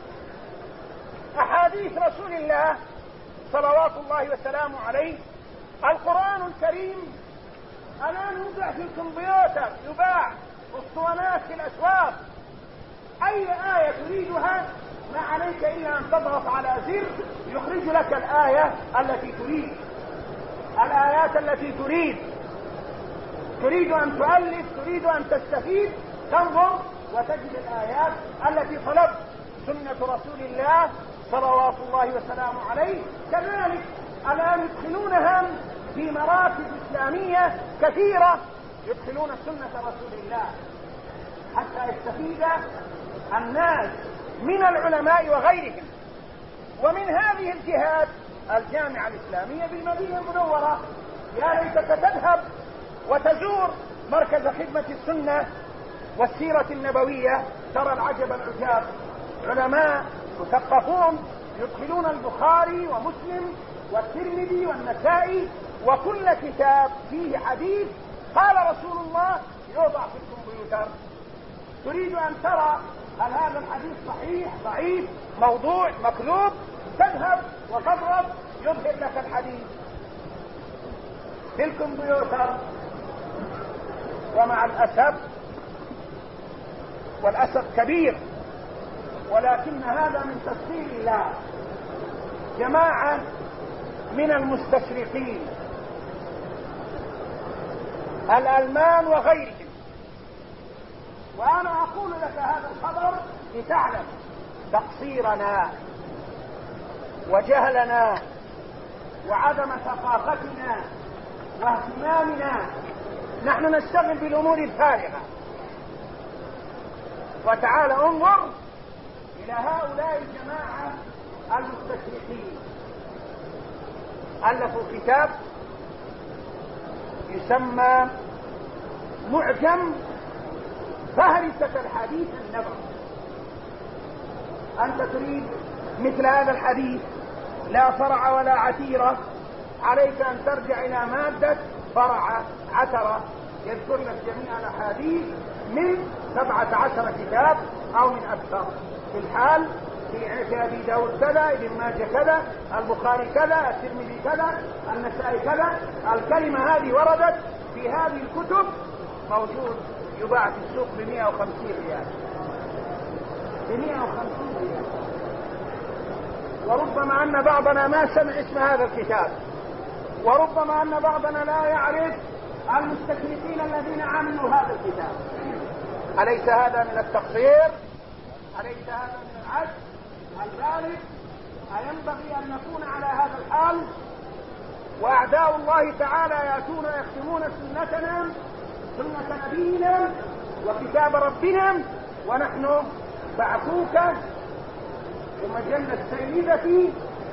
أحاديث رسول الله صلوات الله وسلامه عليه، القرآن الكريم الآن يوضع في الكمبيوتر، يباع اسطوانات في الأسواق. أي آية تريدها ما عليك إلا أن تضغط على زر يخرج لك الآية التي تريد، الآيات التي تريد. تريد أن تؤلف، تريد أن تستفيد، تنظر وتجد الآيات التي طلبت. سنة رسول الله صلوات الله وسلامه عليه كذلك الآن يدخلونها في مراكز إسلامية كثيرة، يدخلون سنة رسول الله حتى يستفيد الناس من العلماء وغيرهم. ومن هذه الجهات الجامعة الإسلامية بالمدينة المنورة، يا ليتك تذهب وتزور مركز خدمة السنة والسيرة النبوية، ترى العجب العجاب. علماء مثقفون يدخلون البخاري ومسلم والترمذي والنسائي وكل كتاب فيه حديث قال رسول الله يوضع في الكمبيوتر. تريد أن ترى هل هذا الحديث صحيح، ضعيف، موضوع، مكذوب، تذهب وتضرب يظهر لك الحديث في الكمبيوتر. ومع الأسف، والأسف كبير، ولكن هذا من تسخير الله، جماعة من المستشرقين الألمان وغيرهم. وأنا أقول لك هذا الخبر لتعلم تقصيرنا وجهلنا وعدم ثقافتنا واهتمامنا. نحن نشتغل بالأمور الفارغة. وتعال انظر إلى هؤلاء الجماعة المستشرقين، ألفوا كتاب يسمى معجم فهرسة الحديث النبوي. أنت تريد مثل هذا الحديث لا فرع ولا عتيرة، عليك أن ترجع إلى مادة فرع عترة يذكر لك جميع الأحاديث من سبعة عشر كتاب أو من أكثر. في الحال في أبي داود كذا، ابن ماجه كذا، البخاري كذا، الترمذي كذا، النسائي كذا. الكلمة هذه وردت في هذه الكتب، موجود يباع في السوق بمئة وخمسين ريال، بمئة وخمسين ريال. وربما أن بعضنا ما سمع اسم هذا الكتاب، وربما أن بعضنا لا يعرف المستشرقين الذين عملوا هذا الكتاب. أليس هذا من التقصير؟ أليس هذا من العجز البالغ؟ أينبغي أن نكون على هذا الحال؟ وأعداء الله تعالى يأتون ويختمون سنتنا، سنة نبينا وكتاب ربنا، ونحن بعثوك ومجلة سيدتي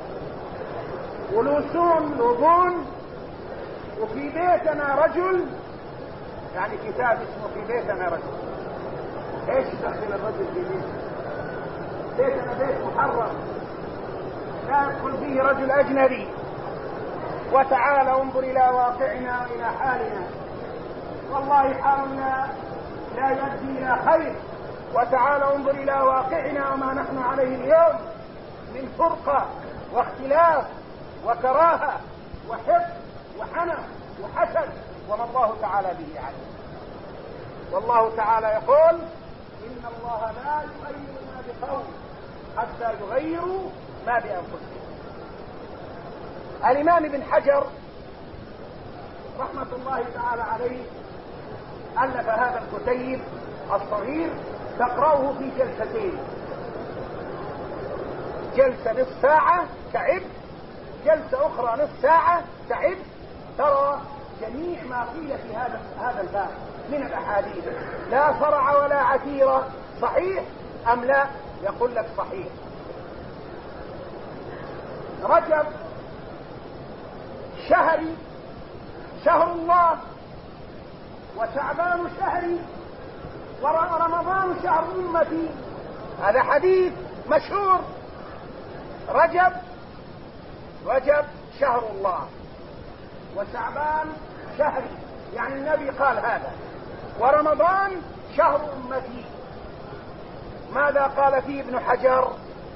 ولوسون لوبون، وفي بيتنا رجل، يعني كتاب اسمه في بيتنا رجل. ايش دخل الرجل في بيتنا؟ بيتنا بيت محرم لا يدخل فيه رجل اجنبي. وتعالى انظر الى واقعنا والى حالنا، والله حالنا لا يؤدي الى خير. وتعالى انظر الى واقعنا وما نحن عليه اليوم من فرقة واختلاف وكراهة وحقد وحنف وحسد، وما الله تعالى به عليم. والله تعالى يقول إن الله لا يغير ما بقوم حتى يغيروا ما بأنفسهم. الإمام ابن حجر رحمة الله تعالى عليه ألف هذا الكتيب الصغير، تقرأه في جلستين، جلسة نصف ساعة تعب، جلسة أخرى نصف ساعة تعب، ترى جميع ما قيل في هذا هذا الباب من الأحاديث، لا فرع ولا عتيرة، صحيح أم لا؟ يقول لك صحيح. رجب شهري شهر الله، وشعبان شهري، ورمضان شهر أمتي. هذا حديث مشهور. رجب رجب شهر الله، وشعبان شهري، يعني النبي قال هذا، ورمضان شهر أمتي. ماذا قال فيه ابن حجر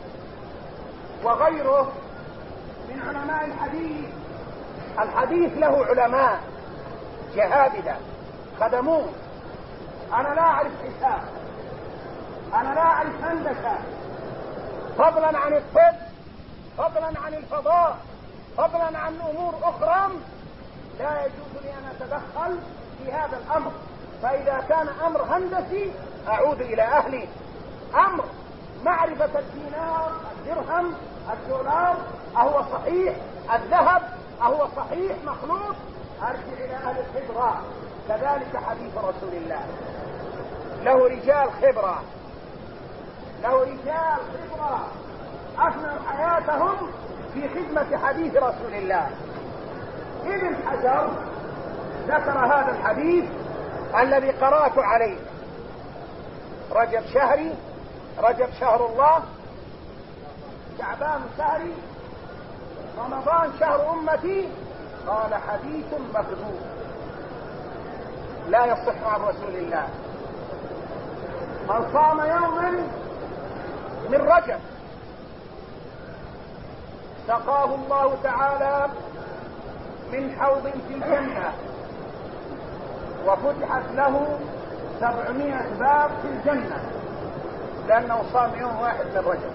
وغيره من علماء الحديث؟ الحديث له علماء جهابذة خدموه. أنا لا أعرف حساب، أنا لا أعرف هندسة، فضلا عن الطب، فضلا عن الفضاء، فضلا عن أمور أخرى لا يجوز لي أن أتدخل في هذا الأمر. فإذا كان أمر هندسي أعود إلى أهلي. أمر معرفة الدينار، الدرهم، الدولار أهو صحيح، الذهب أهو صحيح مخلوق، أرجع إلى أهل الخبرة. كذلك حديث رسول الله له رجال خبرة، له رجال خبرة أفنوا حياتهم في خدمة حديث رسول الله. ابن حجر ذكر هذا الحديث الذي قرأت عليه: رجب شهري، رجب شهر الله، شعبان شهري، رمضان شهر أمتي. قال حديث مكذوب لا يصح عن رسول الله. من صام يوما من رجب سقاه الله تعالى من حوض في الجنة، وفتحت له سبعمائة باب في الجنة، لأنه صام يوم واحد من رجب.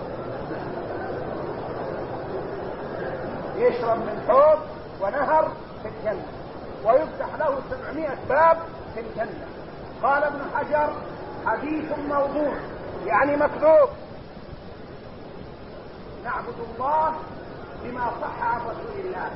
يشرب من حوض ونهر في الجنة، ويفتح له سبعمائة باب في الجنة. قال ابن حجر: حديث موضوع، يعني مكذوب. نعبد الله بما صح عن رسول الله،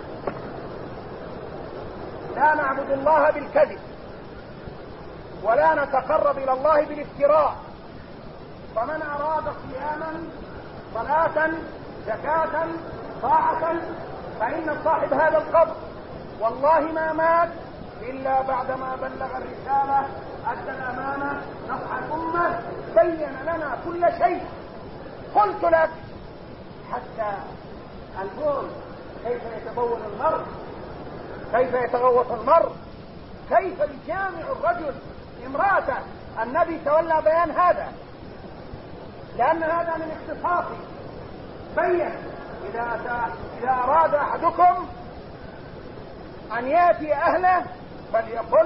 لا نعبد الله بالكذب، ولا نتقرب إلى الله بالافتراء. فمن أراد صياما، صلاة، زكاة، طاعة، فإن صاحب هذا القبر والله ما مات إلا بعدما بلغ الرسالة، أدى الأمانة، نصح الأمة، بين لنا كل شيء. قلت لك حتى البول كيف يتبول المرء، كيف يتغوط المرء، كيف يجامع الرجل امرأته. النبي تولى بيان هذا لأن هذا من اختصاصه. بين إذا, إذا أراد أحدكم أن يأتي أهله فليقل: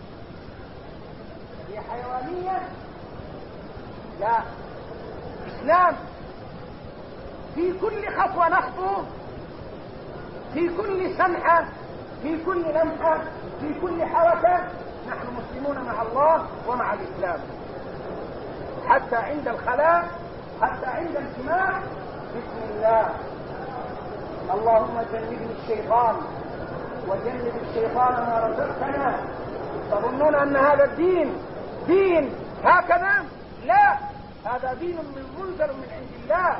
هي حيوانية؟ لا، إسلام. في كل خطوة نخطو، في كل سمحة، في كل لمحة، في كل حركة نحن مسلمون مع الله ومع الإسلام. حتى عند الخلاء، حتى عند الاجتماع، بسم الله، اللهم جنبني الشيطان وجنب الشيطان ما رزقتنا. تظنون أن هذا الدين دين هكذا؟ لا، هذا دين من منزل من عند الله.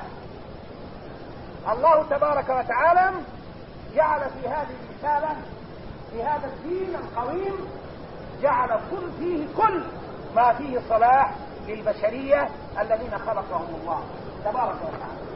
الله تبارك وتعالى جعل في هذه الرسالة، في هذا الدين القويم، جعل كل فيه كل ما فيه صلاح للبشرية الذين خلقهم الله تبارك وتعالى.